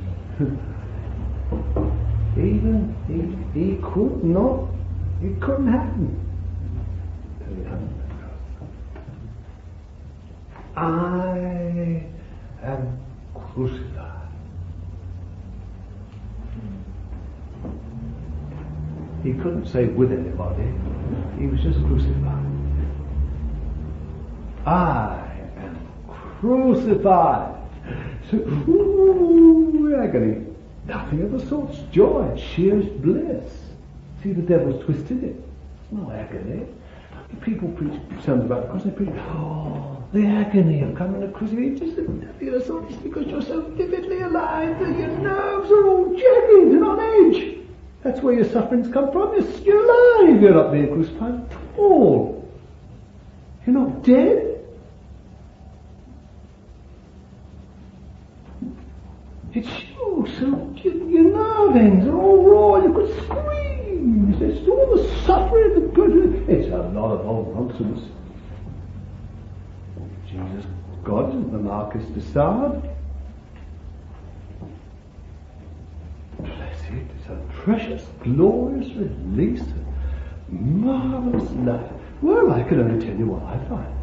Even he, he could not, it couldn't happen. I am crucified. He couldn't say with anybody. He was just crucified. I am crucified. So, ooh, agony. Nothing of the sort's joy, sheer bliss. See, the devil's twisted it. It's no agony. People preach sermons about it because they preach, oh, the agony of coming to crucifix. Just nothing of the sort. It's because you're so vividly alive that your nerves are all jagged and on edge. That's where your sufferings come from. You're, you're alive. You're not being crucified at all. You're not dead. It's you, so your, your nerve ends are all raw. You could scream. It's all the suffering, the good. It's a lot of old nonsense. Jesus, God isn't the Marquis de Sade. Blessed, it's a precious, glorious release, a marvelous life. Well, I can only tell you what I find.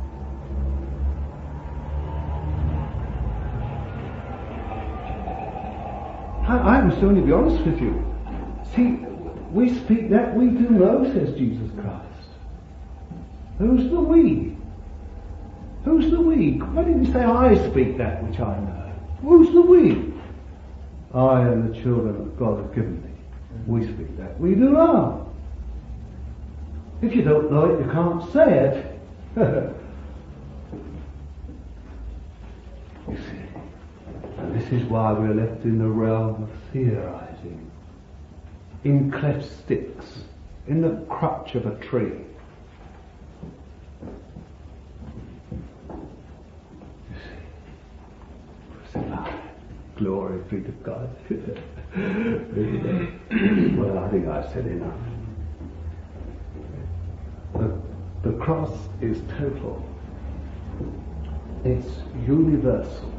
I, I must only be honest with you. See, we speak that we do know, says Jesus Christ. Who's the we? Who's the we? Why didn't he say I speak that which I know? Who's the we? I and the children that God has given me. We speak that we do know. If you don't know it, you can't say it. You see, and this is why we're left in the realm of theorizing, in cleft sticks, in the crutch of a tree. You see, crucified. Glory be to God. Well, I think I've said enough. The, the cross is total. It's universal.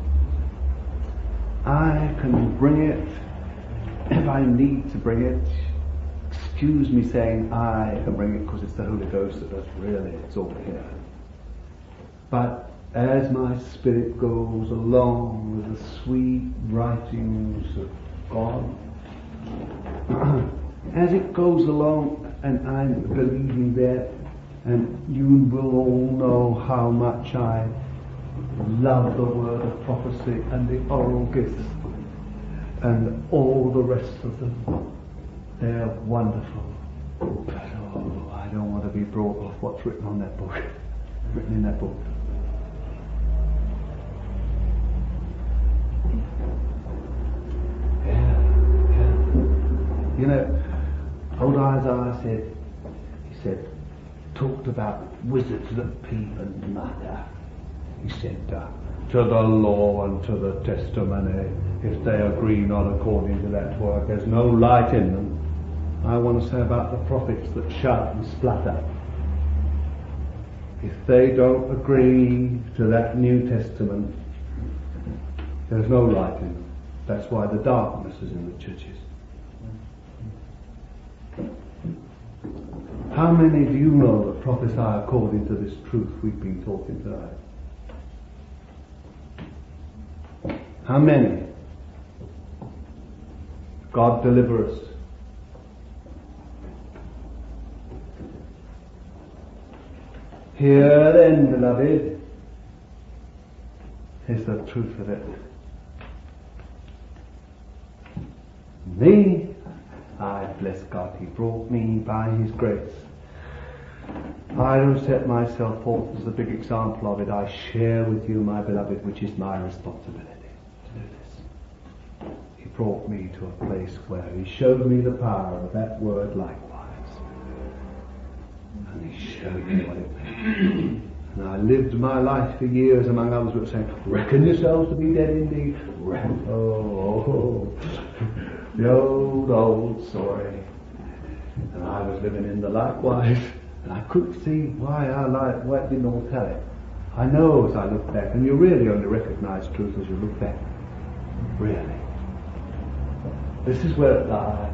I can bring it if I need to bring it. Excuse me saying I can bring it because it's the Holy Ghost that does. Really, it's all here. But as my spirit goes along with the sweet writings of God, as it goes along and I'm believing that, and you will all know how much I love the word of prophecy and the oral gifts and all the rest of them. They're wonderful. But oh, I don't want to be brought off what's written on that book, written in that book. Yeah, yeah. You know, old Isaiah said, he said, talked about wizards that peep and mutter. He said, uh, to the law and to the testimony, if they agree not according to that word, there's no light in them. I want to say about the prophets that shout and splutter. If they don't agree to that New Testament, there's no light in them. That's why the darkness is in the churches. How many do you know that prophesy according to this truth we've been talking tonight? How many? God deliver us. Here then, beloved, is the truth of it. Me, I bless God, He brought me by His grace. I don't set myself forth as a big example of it. I share with you, my beloved, which is my responsibility to do this. He brought me to a place where He showed me the power of that word likewise. didn't know what it meant. And I lived my life for years among others who were saying, reckon yourselves to be dead indeed. Reckon. Oh, the old, old story. And I was living in the likewise, and I couldn't see why our life, why it didn't all tell it. I know as I look back, and you really only recognise truth as you look back. Really. This is where it lies.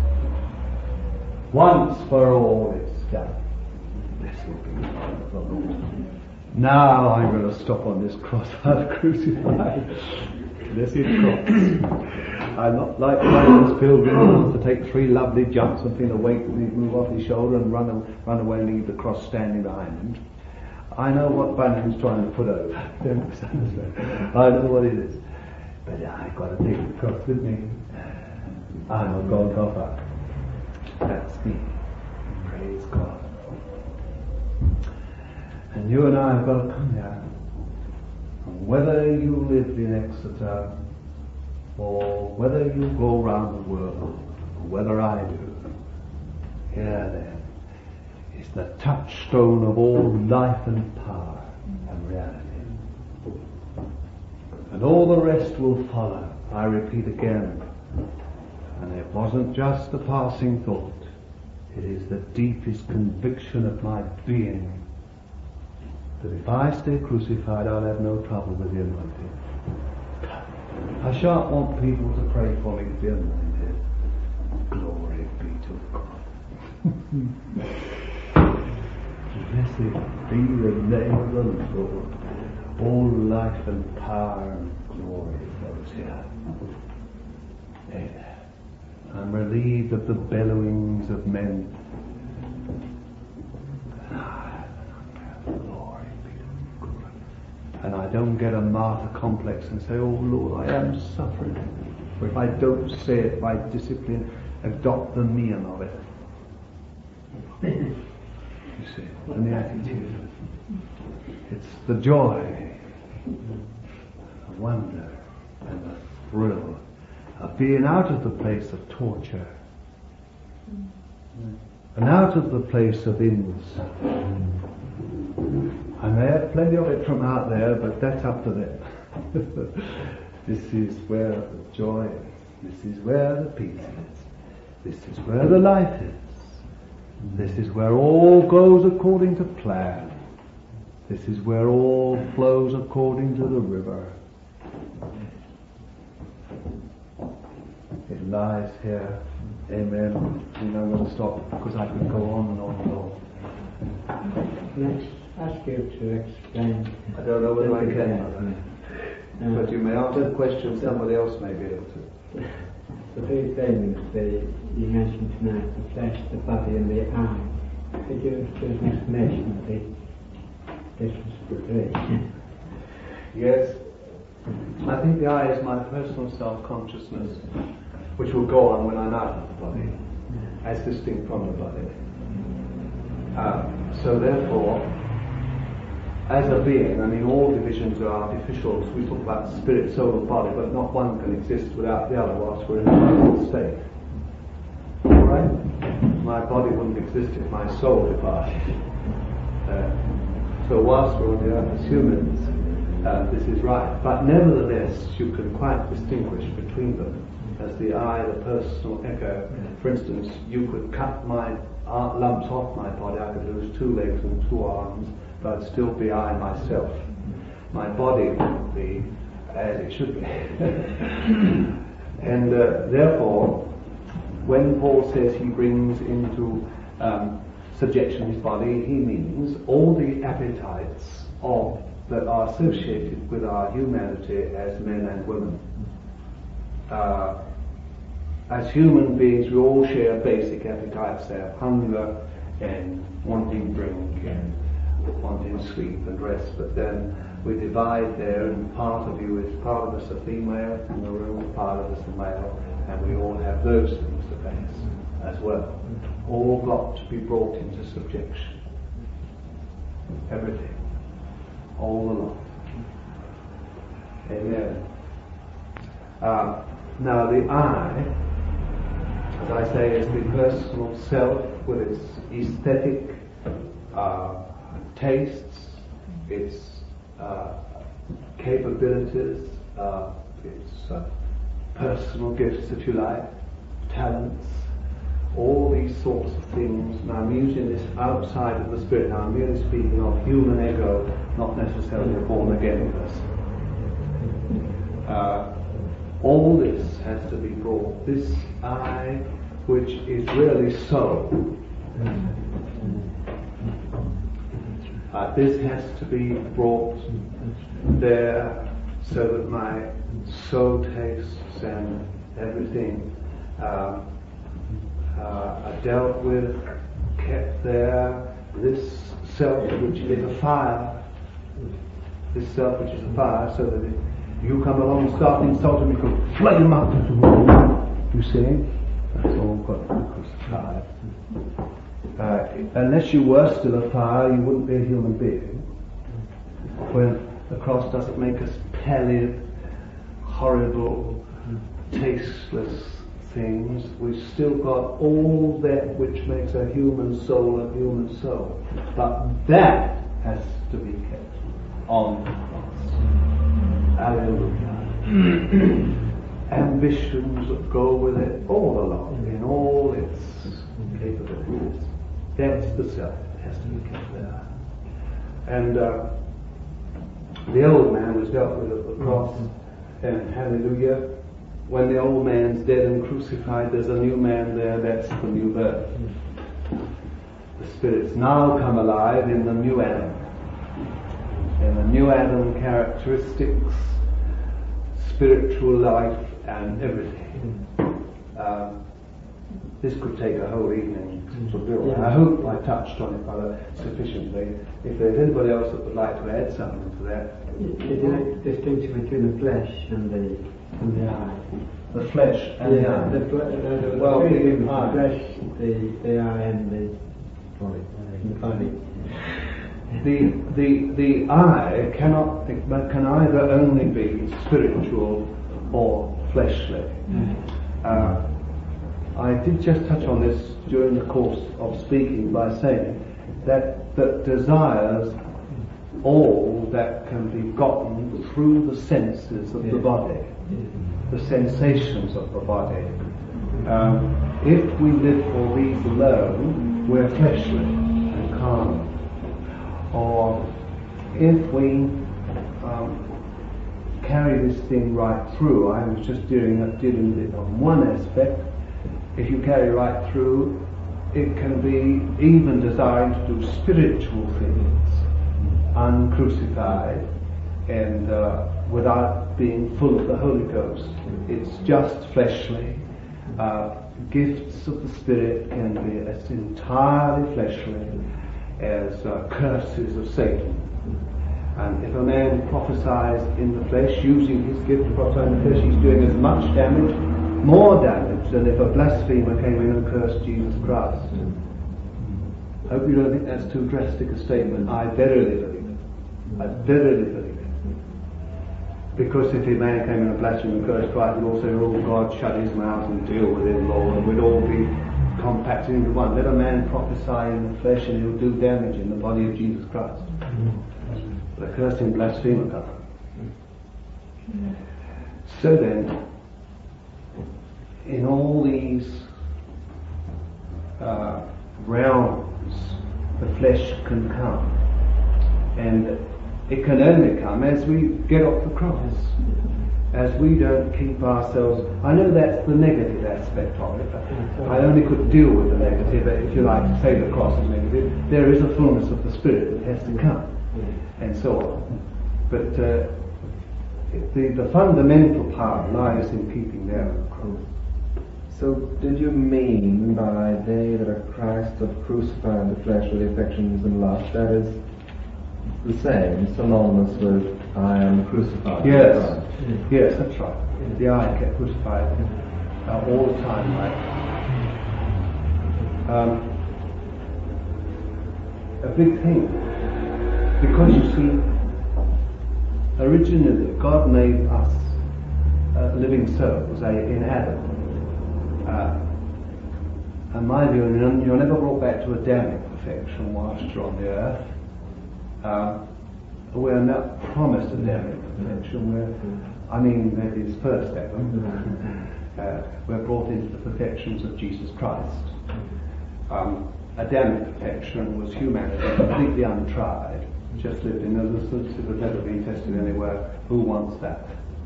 Once for all it's done. This will be the Lord. Now I'm going to stop on this cross I've crucified. This is cross. I'm not like Bunyan's pilgrim who wants to take three lovely jumps and feel the weight move off his shoulder and run, run away and leave the cross standing behind him. I know what Bunyan's trying to put over. Don't misunderstand. I know what it is. But I've got to take the cross with me. I'm a Golgotha. That's me. Praise God. And you and I have got to come here. And whether you live in Exeter, or whether you go round the world, or whether I do, here then is the touchstone of all life and power and reality. And all the rest will follow, I repeat again. And it wasn't just a passing thought. It is the deepest conviction of my being that if I stay crucified, I'll have no trouble with the anointing. I shan't want people to pray for me to be anointed. Glory be to God. Blessed be the name of the Lord. All life and power and glory flows here. Amen. I'm relieved of the bellowings of men. Glory be to God. And I don't get a martyr complex and say, oh Lord, I am suffering. Or if I don't say it by discipline, adopt the mien of it. You see, and the attitude. It's the joy, the wonder, and the thrill of being out of the place of torture and out of the place of illness. And they have plenty of it from out there, but that's up to them. This is where the joy is. This is where the peace is. This is where the life is. This is where all goes according to plan. This is where all flows according to the river. It lies here. Amen. And I'm going to stop because I could go on and on and on. Let's ask you to explain. I don't know whether I can, no. But you may answer the question somebody else may be able to. The three things the, you mentioned tonight, the flesh, the body and the eye. Could you give an explanation of the difference of the three? Yes. I think the eye is my personal self-consciousness, which will go on when I'm out of the body, as distinct from the body. Uh, so therefore, as a being, I mean, all divisions are artificial. We talk about spirit, soul, and body, but not one can exist without the other whilst we're in a physical state. Alright? My body wouldn't exist if my soul departed. Uh, so whilst we're on the earth as humans, uh, this is right. But nevertheless, you can quite distinguish between them. As the eye, the personal echo. For instance, you could cut my uh, lumps off my body, I could lose two legs and two arms, but I'd still be I myself. My body would be as it should be. And uh, therefore, when Paul says he brings into um, subjection his body, he means all the appetites of that are associated with our humanity as men and women. Uh, as human beings, we all share basic appetites there, hunger and wanting drink and wanting sleep and rest, but then we divide there, and part of you is, part of us are female in the room, part of us are male, and we all have those things to face as well. All got to be brought into subjection. Everything. All the lot. Amen. Uh, now the I, as I say, is the personal self with its aesthetic uh, tastes, its uh, capabilities, uh, its uh, personal gifts, if you like, talents, all these sorts of things. Now I'm using this outside of the spirit. Now I'm merely speaking of human ego, not necessarily a born again person. Uh, all this has to be brought. This I, which is really so, uh, this has to be brought there so that my soul tastes and everything um, uh, are dealt with, kept there. This self which is a fire, this self which is a fire, so that if you come along and start insulting me, you can flame up. You see? That's all got to be crucified. Uh, unless you were still a fire, you wouldn't be a human being. When the cross doesn't make us pallid, horrible, tasteless things, we've still got all that which makes a human soul a human soul. But that has to be kept on the cross. Hallelujah. Ambitions that go with it all along in all its capabilities. That's the self that has to be kept there. And uh, the old man was dealt with at the cross, and hallelujah, when the old man's dead and crucified, there's a new man there. That's the new birth. The Spirit's now come alive in the new Adam. And the new Adam characteristics, spiritual life, and everything. Uh, this could take a whole evening to build. I hope I touched on it rather sufficiently. If there's anybody else that would like to add something to that. Is there a distinction between the flesh and the and the eye? The flesh and yeah, the eye. The, fle- uh, the, well, the, the, the the flesh, the, the eye, and the body. The body. The the the eye cannot can either only be spiritual or fleshly. Mm. Uh, I did just touch on this during the course of speaking by saying that that desires all that can be gotten through the senses of yeah. the body, the sensations of the body. Um, if we live for these alone, we're fleshly and carnal. Or if we um, carry this thing right through, I was just dealing, dealing with it on one aspect. If you carry right through, it can be even designed to do spiritual things, uncrucified, and uh, without being full of the Holy Ghost. It's just fleshly. Uh, gifts of the Spirit can be as entirely fleshly as uh, curses of Satan. And if a man prophesies in the flesh, using his gift to prophesy in the flesh, he's doing as much damage, more damage, than if a blasphemer came in and cursed Jesus Christ. I hope you don't think that's too drastic a statement. I verily believe it. I verily believe it. Because if a man came in and blasphemed and cursed Christ, we'd all say, oh God, shut his mouth and deal with him, Lord, and we'd all be compacted into one. Let a man prophesy in the flesh and he'll do damage in the body of Jesus Christ. The cursing blasphemer comes. So then, in all these uh, realms, the flesh can come, and it can only come as we get off the cross, as we don't keep ourselves. I know that's the negative aspect of it, but I only could deal with the negative, if you like to say the cross is negative. There is a fullness of the Spirit that has to come, and so on. But uh, the, the fundamental part lies in keeping there the cross. So, did you mean by they that are Christ have crucified the flesh with affections and lust, that is the same, synonymous with I am crucified? Yes, mm. yes, that's right. The I kept crucified uh, all the time, right? Um, a big thing, because you see, originally God made us uh, living souls uh, in Adam. Uh, and my view, you're never brought back to Adamic perfection whilst you're on the earth. Um, we're not promised Adamic perfection. We're, I mean, maybe it's first Adam. Uh, we're brought into the perfections of Jesus Christ. Um, Adamic perfection was humanity completely untried, just lived in innocence. It had never been tested anywhere. Who wants that?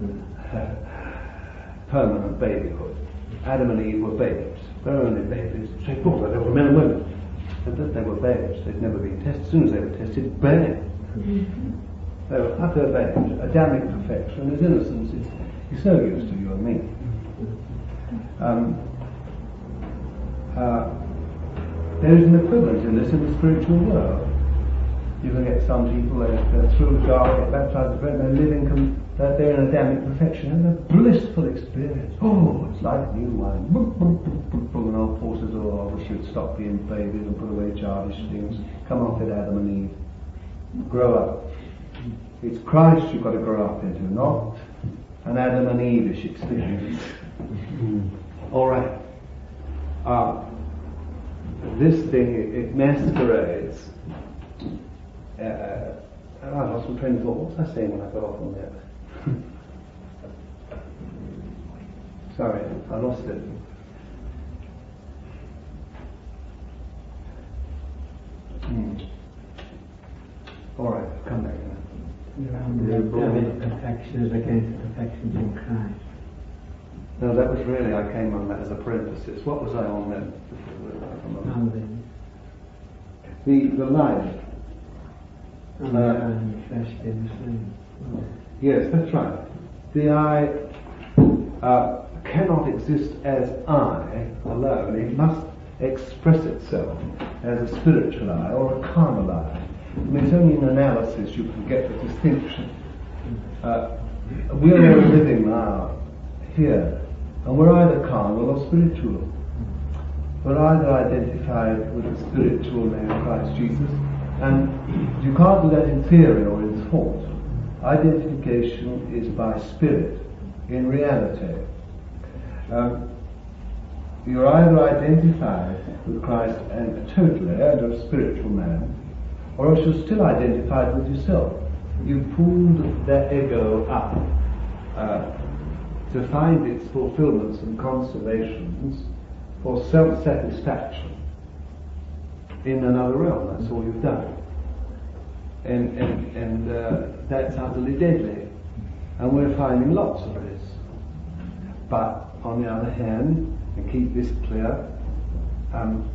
Permanent babyhood. Adam and Eve were babes. They were only babies. They thought that they were men and women. But that they were babes. They'd never been tested. As soon as they were tested, bang! They were utter babes. Adamic perfection is innocence. It's, it's no use to you and me. Um, uh, there is an equivalent in this in the spiritual world. You can get some people, they're, they're through God, get baptized, they're living, com- they're, they're in Adamic perfection, and a blissful experience. Oh, it's like new wine. Boop, boop, boop, boop, boop, and old forces, oh, I wish you'd stop being babies and put away childish things. Come off it, Adam and Eve. Grow up. It's Christ you've got to grow up into, not an Adam and Eve-ish experience. All right. Uh, this thing, it, it masquerades. Uh, I lost some train of thought. What was I saying when I got off on that? Sorry, I lost it. Hmm. All right, come back now. The Adamic perfection is against the perfections in Christ. No, that was really, I came on that as a parenthesis. What was I on then? The, the life. And Uh, the flesh being the same. Yes, that's right. The I uh, cannot exist as I alone. It must express itself as a spiritual I or a carnal I. I mean, it's only in analysis you can get the distinction. Uh, we're all living now here, and we're either carnal or spiritual. We're either identified with the spiritual name of Christ Jesus, and you can't do that in theory or in thought. Identification is by spirit, in reality. Um, you're either identified with Christ and totally and a spiritual man, or else you're still identified with yourself. You pulled that ego up uh, to find its fulfillments and consummations for self-satisfaction in another realm. That's all you've done. And, and, and uh, that's utterly deadly. And we're finding lots of this. But on the other hand, and keep this clear, um,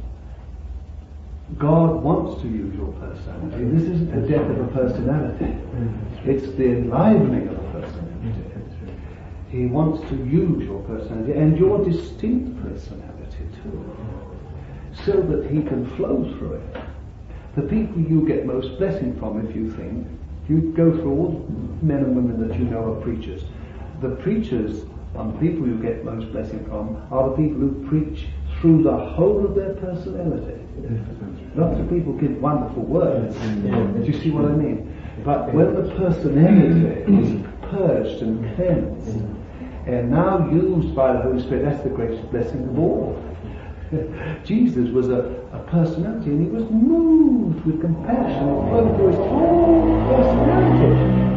God wants to use your personality. This isn't the death of a personality. It's the enlivening of a personality. He wants to use your personality and your distinct personality too, so that he can flow through it. The people you get most blessing from, if you think, you go through all the men and women that you know are preachers. The preachers and the people you get most blessing from are the people who preach through the whole of their personality. Lots of people give wonderful words. Do you see what I mean? But when the personality is purged and cleansed, and now used by the Holy Spirit, that's the greatest blessing of all. Jesus was a, a personality, and he was moved with compassion and flowed through his whole personality.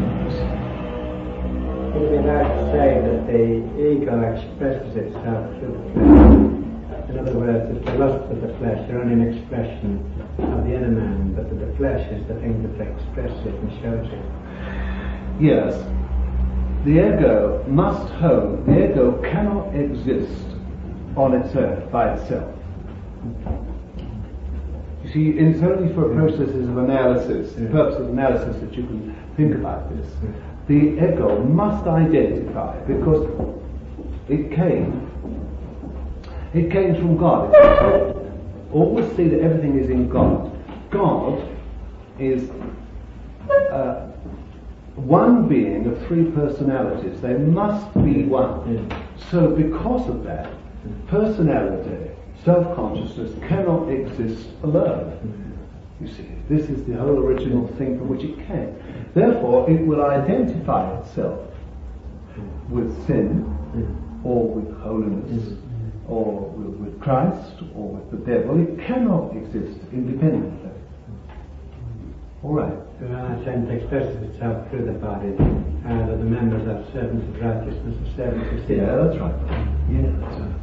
It would be like to say that the ego expresses itself through the flesh. In other words, it's the lust of the flesh, they're only an expression of the inner man, but the flesh is the thing that expresses it and shows it. Yes. The ego must hone. The ego cannot exist on its own, by itself. You see, it's only for processes of analysis, the purpose of analysis, that you can think about this. The ego must identify, because it came, it came from God. Always see that everything is in God. God is uh, one being of three personalities. They must be one. So because of that, personality, self-consciousness cannot exist alone. You see, this is the whole original thing from which it came. Therefore, it will identify itself with sin or with holiness or with, with Christ, or with the devil. It cannot exist independently. All right. So when our sense expresses itself through the body, uh, that the members are servants of righteousness or servants of sin. Yeah, that's right. Yeah, that's right.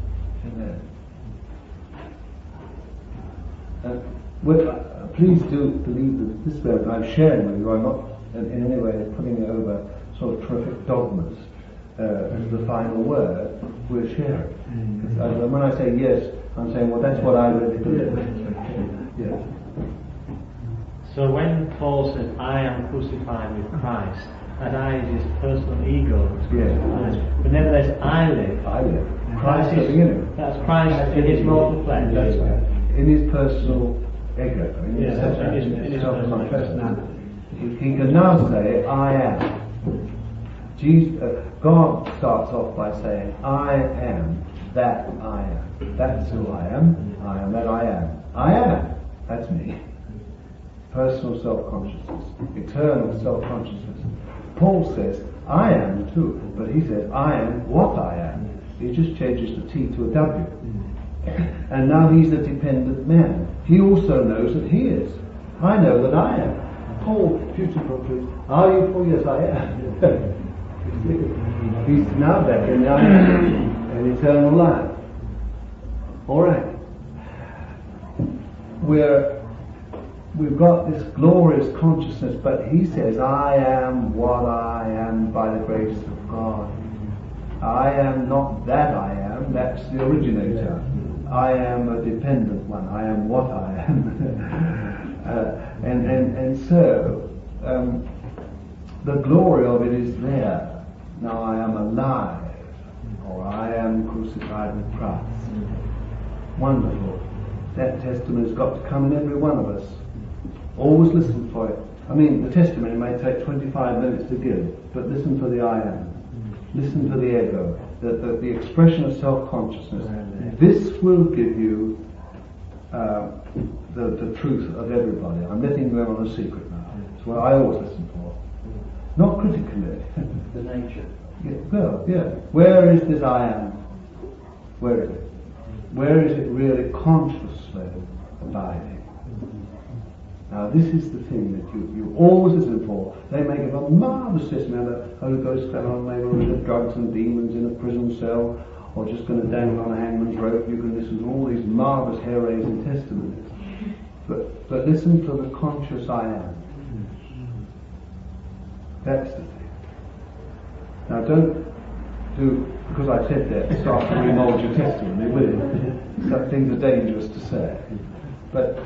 Yeah. Uh, well, uh, please do believe that this way that I'm sharing with you, I'm not in, in any way putting over sort of terrific dogmas uh, as the final word. We're sharing. Mm-hmm. Uh, when I say yes, I'm saying, well, that's what I really believe. Yes. So when Paul says, I am crucified with Christ, that I is his personal ego. Yes. But nevertheless, I live. I live. Christ is in him. That's Christ in his mortal flesh. That's right. In his personal ego. In yes, his, that's right. In his, in his personal personality. He, he can now say, I am. Jesus, uh, God starts off by saying, I am that I am. That's who I am. I am that I am. I am. That's me. Personal self-consciousness. Eternal self-consciousness. Paul says, I am too. But he says, I am what I am. He just changes the T to a W. And now he's a dependent man. He also knows that he is. I know that I am. Paul, future prophet, are you for? Yes, I am. He's now back in the I am, an eternal life. Alright. We're, we've got this glorious consciousness, but he says, I am what I am by the grace of God. I am not that I am, that's the originator. I am a dependent one. I am what I am. uh, and, and, and so, um, the glory of it is there. Now I am alive, or I am crucified with Christ. Wonderful. That testimony's got to come in every one of us. Always listen for it. I mean, the testimony may take twenty-five minutes to give, but listen for the I am. Listen for the ego, the, the, the expression of self-consciousness. This will give you uh, the, the truth of everybody. I'm letting you in on a secret now. It's what I always listen for. Not critically. The nature. Yeah, well, yeah. Where is this I am? Where is it? Where is it really consciously abiding? Now this is the thing that you, you always listen for. They make it a marvellous testimony that Holy Ghost fell on maybe with drugs and demons in a prison cell, or just going to dangle on a hangman's rope. You can listen to all these marvellous hair-raising testimonies. But, but listen for the conscious I am. That's the thing. Now don't do, because I said that, start to remold your testimony, will you? Some things are dangerous to say. But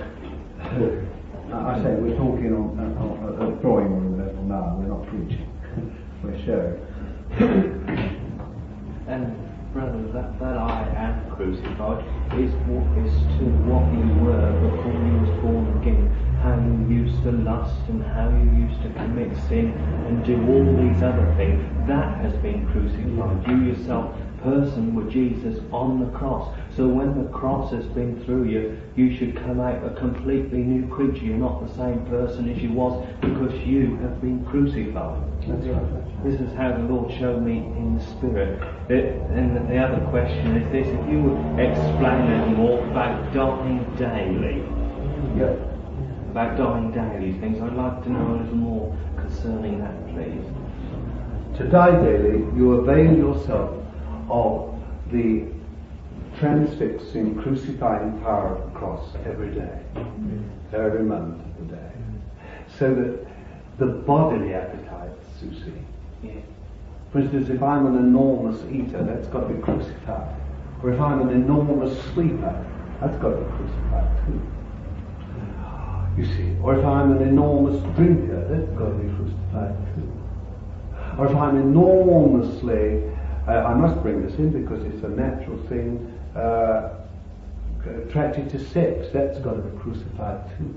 I say we're talking on, on, on a drawing room level now, we're not preaching. We're sharing. And brother, that, that I am crucified is what is to what you were before you was born again. How you used to lust and how you used to commit sin and do all these other things. That has been crucified. You yourself, person with Jesus on the cross. So when the cross has been through you, you should come out a completely new creature. You're not the same person as you was because you have been crucified. That's right. This is how the Lord showed me in the Spirit. It, and the other question is this: if you would explain a little more about dying daily. Yeah. About dying daily things, I'd like to know a little more concerning that, please. To die daily, you avail yourself of the transfixing, crucifying power of the cross every day, every moment of the day, so that the bodily appetites, you see. Yeah. For instance, if I'm an enormous eater, that's got to be crucified. Or if I'm an enormous sleeper, that's got to be crucified too. You see, or if I'm an enormous drinker, that's got to be crucified too. Or if I'm enormously, uh, I must bring this in because it's a natural thing, uh, attracted to sex, that's got to be crucified too.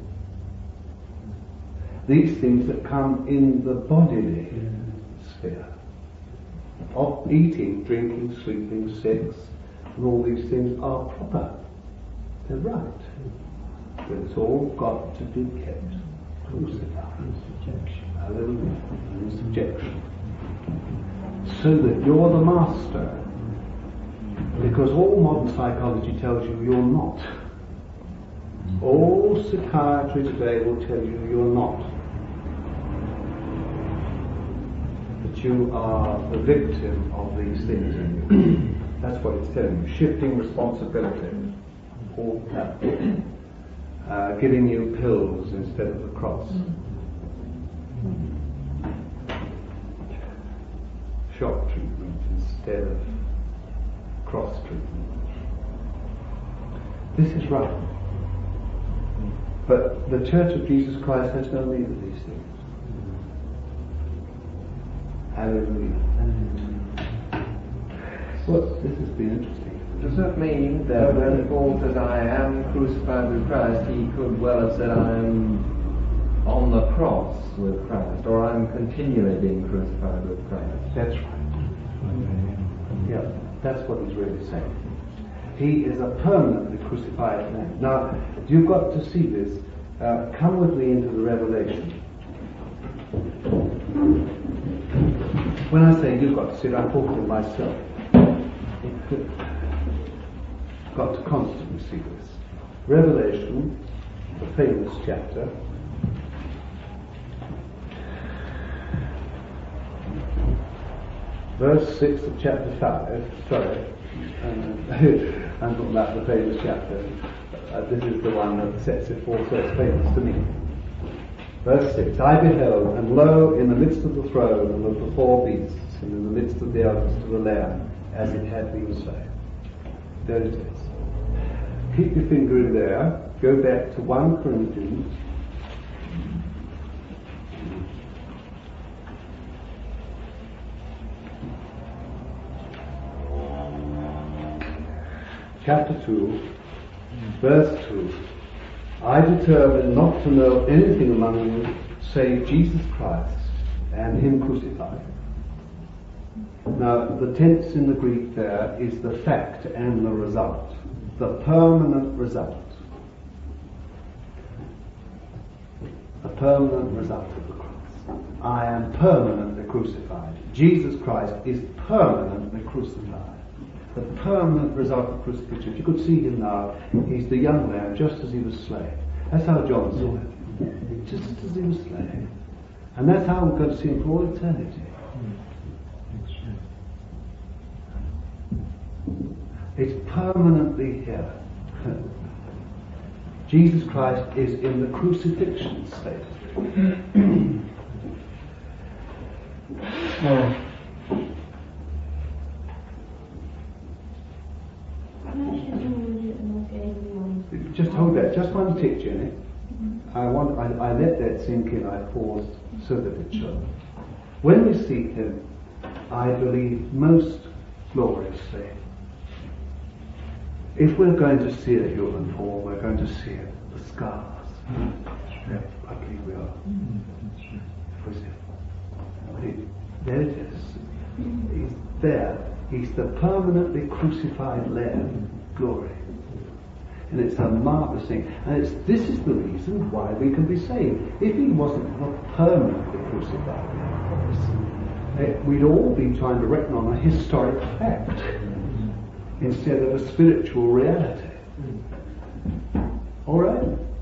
These things that come in the bodily sphere of eating, drinking, sleeping, sex, and all these things are proper. They're right. But it's all got to be kept crucified. In subjection. Hallelujah. In subjection. So that you're the master. Because all modern psychology tells you you're not. All psychiatry today will tell you you're not. That you are the victim of these things in you. That's what it's telling you. Shifting responsibility. All that. Uh, giving you pills instead of the cross. Shock treatment instead of cross treatment. This is right. But the Church of Jesus Christ has no need of these things. Hallelujah. Well, this has been interesting. Does that mean that when Paul says, I am crucified with Christ, he could well have said, I am on the cross with Christ, or I'm continually being crucified with Christ? That's right. Yeah, that's what he's really saying. He is a permanently crucified man. Now, you've got to see this. Uh, come with me into the Revelation. When I say you've got to see it, I'm talking to myself. Got to constantly see this. Revelation, the famous chapter. Verse six of chapter five. Sorry. Um, I'm talking about the famous chapter. Uh, this is the one that sets it forth, so it's famous to me. Verse six. I beheld, and lo, in the midst of the throne and of the four beasts, and in the midst of the elders to the Lamb, as it had been slain. There it is. Keep your finger in there. Go back to First Corinthians. Chapter two, verse two. I determined not to know anything among you save Jesus Christ and Him crucified. Now, the tense in the Greek there is the fact and the result, the permanent result. The permanent result of the cross. I am permanently crucified. Jesus Christ is permanently crucified. The permanent result of crucifixion. You could see him now. He's the young man just as he was slain. That's how John saw it. Just as he was slain. And that's how we're going to see him for all eternity. It's permanently here. Jesus Christ is in the crucifixion state. Oh. Just hold that, just one tick, Jenny. I want, I, I let that sink in, I paused so that it should. When we see him, I believe most gloriously. If we're going to see a human form, we're going to see it, the scars. Yeah, I believe we are. There it is. He's there. He's the permanently crucified Lamb. Glory. And it's a marvelous thing. And it's, this is the reason why we can be saved. If he wasn't permanently crucified, we'd all be trying to reckon on a historic fact instead of a spiritual reality. All right?